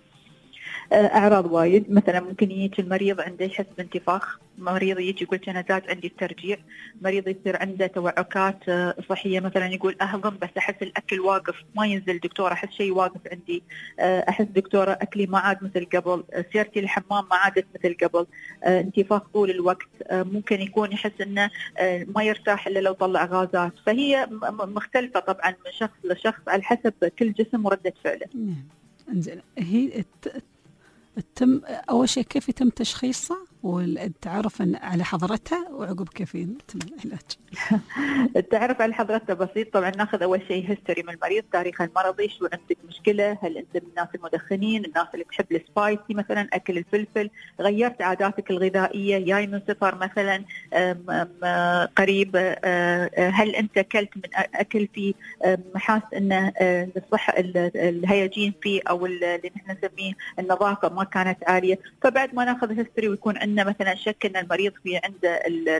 أعراض وايد، مثلا ممكن يجي المريض عنده يحس بانتفاخ، مريض يجي يقول أنا زاد عندي الترجيع، مريض يصير عنده توعكات صحية، مثلا يقول أهضم بس أحس الأكل واقف ما ينزل دكتورة، أحس شيء واقف عندي، أحس دكتورة أكلي ما عاد مثل قبل، سيرتي الحمام ما عادت مثل قبل، انتفاخ طول الوقت، ممكن يكون يحس إنه ما يرتاح إلا لو طلع غازات، فهي مختلفة طبعا من شخص لشخص على حسب كل جسم وردة فعله. انزين، هي التم أول شيء كيف يتم تشخيصها والتعرف على حضرتها، وعقب كيف يتم العلاج؟ التعرف على حضرتها بسيط طبعا، ناخذ أول شيء هيستوري من المريض، تاريخ المرضي، شو عندك مشكلة، هل أنت من الناس المدخنين، الناس اللي تحب السبايسي مثلا، أكل الفلفل، غيرت عاداتك الغذائية، جاي من سفر مثلا أم أم قريب، هل أنت كلت من أكل فيه حاس أن الصحة الهيجين فيه أو اللي نحن نسميه النظافة ما كانت عالية، فبعد ما ناخذ هيستوري ويكون عندنا مثلا شك ان المريض في عنده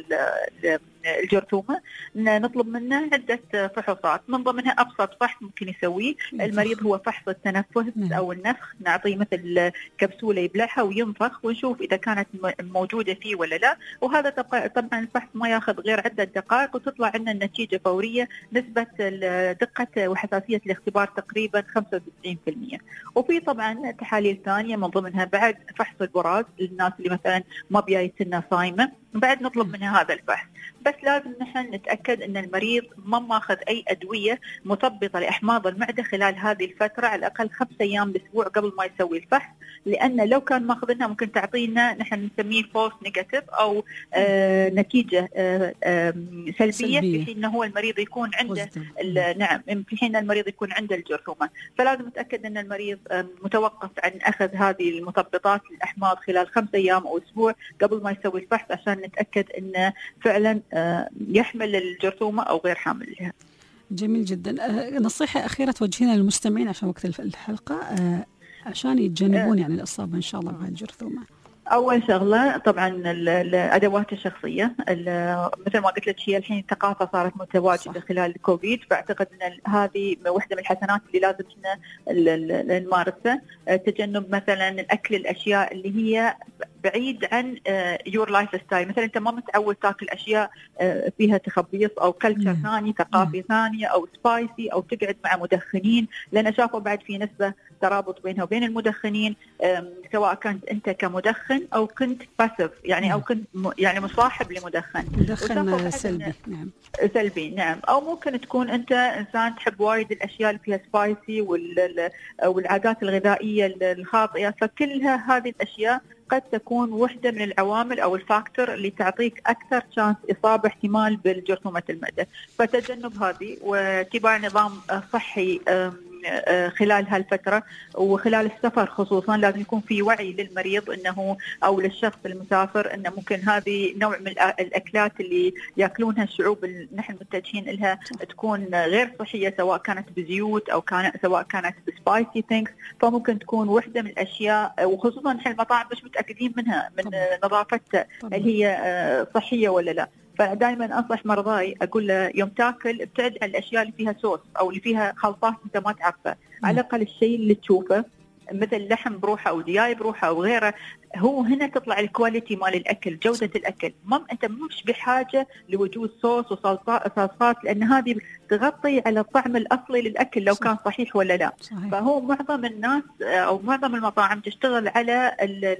الجرثومة، نطلب منه عدة فحوصات، من ضمنها ابسط فحص ممكن يسويه المريض هو فحص التنفس او النفخ، نعطيه مثل كبسولة يبلعها وينفخ ونشوف اذا كانت موجودة فيه ولا لا، وهذا طبعا الفحص ما ياخذ غير عدة دقائق وتطلع عندنا النتيجة فورية، نسبة دقة وحساسية الاختبار تقريبا خمسة وتسعين بالمئة. وفي طبعا تحاليل ثانية من ضمنها بعد فحص البراز للناس اللي مثلا ما بيايتنا صايمة، بعد نطلب منها هذا الفحص، بس لازم نحن نتأكد أن المريض ما ماخذ أي أدوية مثبطة لأحماض المعدة خلال هذه الفترة، على الأقل خمس أيام بالأسبوع قبل ما يسوي الفحص، لأن لو كان ماخذنها ممكن تعطينا نحن نسميه فولس نيجاتيف أو آه نتيجة آه آه سلبية, سلبية في حين هو المريض يكون عنده نعم في حين المريض يكون عنده الجرثومة، فلازم نتأكد أن المريض آه متوقف عن أخذ هذه المثبطات للأحماض خلال خمس أيام أو أسبوع قبل ما يسوي الفحص، عشان نتأكد أنه فعلا يحمل الجرثومة أو غير حامل لها. جميل جدا. نصيحة أخيرة توجهينها للمستمعين عشان وقت الحلقة. عشان يتجنبون يعني الإصابة إن شاء الله بهالجرثومة؟ أول شغلة طبعا الأدوات الشخصية، مثل ما قلت لك هي الحين الثقافة صارت متواجدة خلال الكوفيد، فأعتقد أن هذه واحدة من الحسنات اللي لازم احنا نمارسها. تجنب مثلا الأكل الأشياء اللي هي بعيد عن يور لايف ستايل، مثلا أنت ما متعود تاكل أشياء فيها تخبيص أو كلتشر ثاني، ثقافة ثانية أو سبايسي، أو تقعد مع مدخنين، لأن شافوا بعد في نسبة ترابط بينها وبين المدخنين، سواء كنت أنت كمدخن أو كنت باسف يعني أو كنت يعني مصاحب لمدخن مدخن سلبي. نعم سلبي نعم. أو ممكن تكون أنت إنسان تحب وايد الأشياء اللي فيها سبايسي والعادات الغذائية الخاطئة، فكلها هذه الأشياء قد تكون وحدة من العوامل أو الفاكتور اللي تعطيك أكثر شانس إصابة احتمال بالجرثومة المعدة. فتجنب هذه واتباع نظام صحي خلال هالفترة وخلال السفر خصوصا، لازم يكون في وعي للمريض انه او للشخص المسافر انه ممكن هذه نوع من الاكلات اللي ياكلونها الشعوب اللي نحن متجهين لها تكون غير صحية، سواء كانت بزيوت او كانت سواء كانت بسبايسي ثينكس، فممكن تكون وحدة من الاشياء، وخصوصا نحن المطاعم مش متاكدين منها من نظافتها هل هي صحية ولا لا. فدائما انصح مرضاي اقول له يوم تاكل ابتعد عن الاشياء اللي فيها صوص او اللي فيها خلطات انت ما تعرفها، على الاقل الشيء اللي تشوفه مثل لحم بروحه او دياي بروحه او غيره، هو هنا تطلع الكواليتي مال الاكل، جوده الاكل. ما انت مش بحاجه لوجود صوص وصلصات، لان هذه تغطي على الطعم الاصلي للاكل لو كان صحيح ولا لا. صحيح. فهو معظم الناس او معظم المطاعم تشتغل على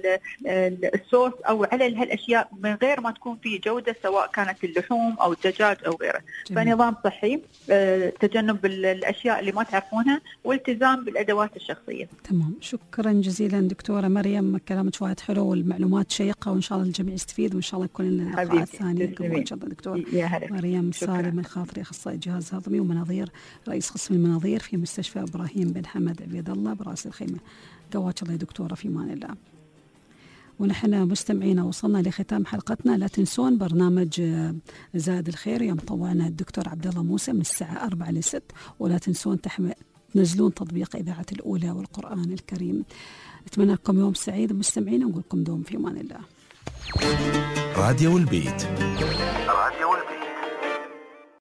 الصوص او على هالاشياء من غير ما تكون في جوده، سواء كانت اللحوم او الدجاج او غيره. جميل. فنظام صحي، تجنب الاشياء اللي ما تعرفونها، والتزام بالادوات الشخصيه. تمام، شكرا جزيلا دكتوره مريم، كلامك وايد حلو والمعلومات شيقه، وان شاء الله الجميع يستفيد، وان شاء الله يكون لنا لقاءات ثانيه. ان شاء الله دكتور مريم سالم الخاطري، اخصائي جهاز هضمي ومناظير، رئيس قسم المناظير في مستشفى ابراهيم بن حمد عبيد الله براس الخيمه. قواك الله يا دكتوره، في امان الله. ونحن مستمعينا وصلنا لختام حلقتنا. لا تنسون برنامج زاد الخير يوم طوعنا الدكتور عبد الله موسى من الساعه أربعة لست، ولا تنسون تحمل تنزلون تطبيق إذاعة الأولى والقرآن الكريم. أتمنى لكم يوم سعيد مستمعين، ونقول لكم دوم في أمان الله. راديو البيت. راديو البيت.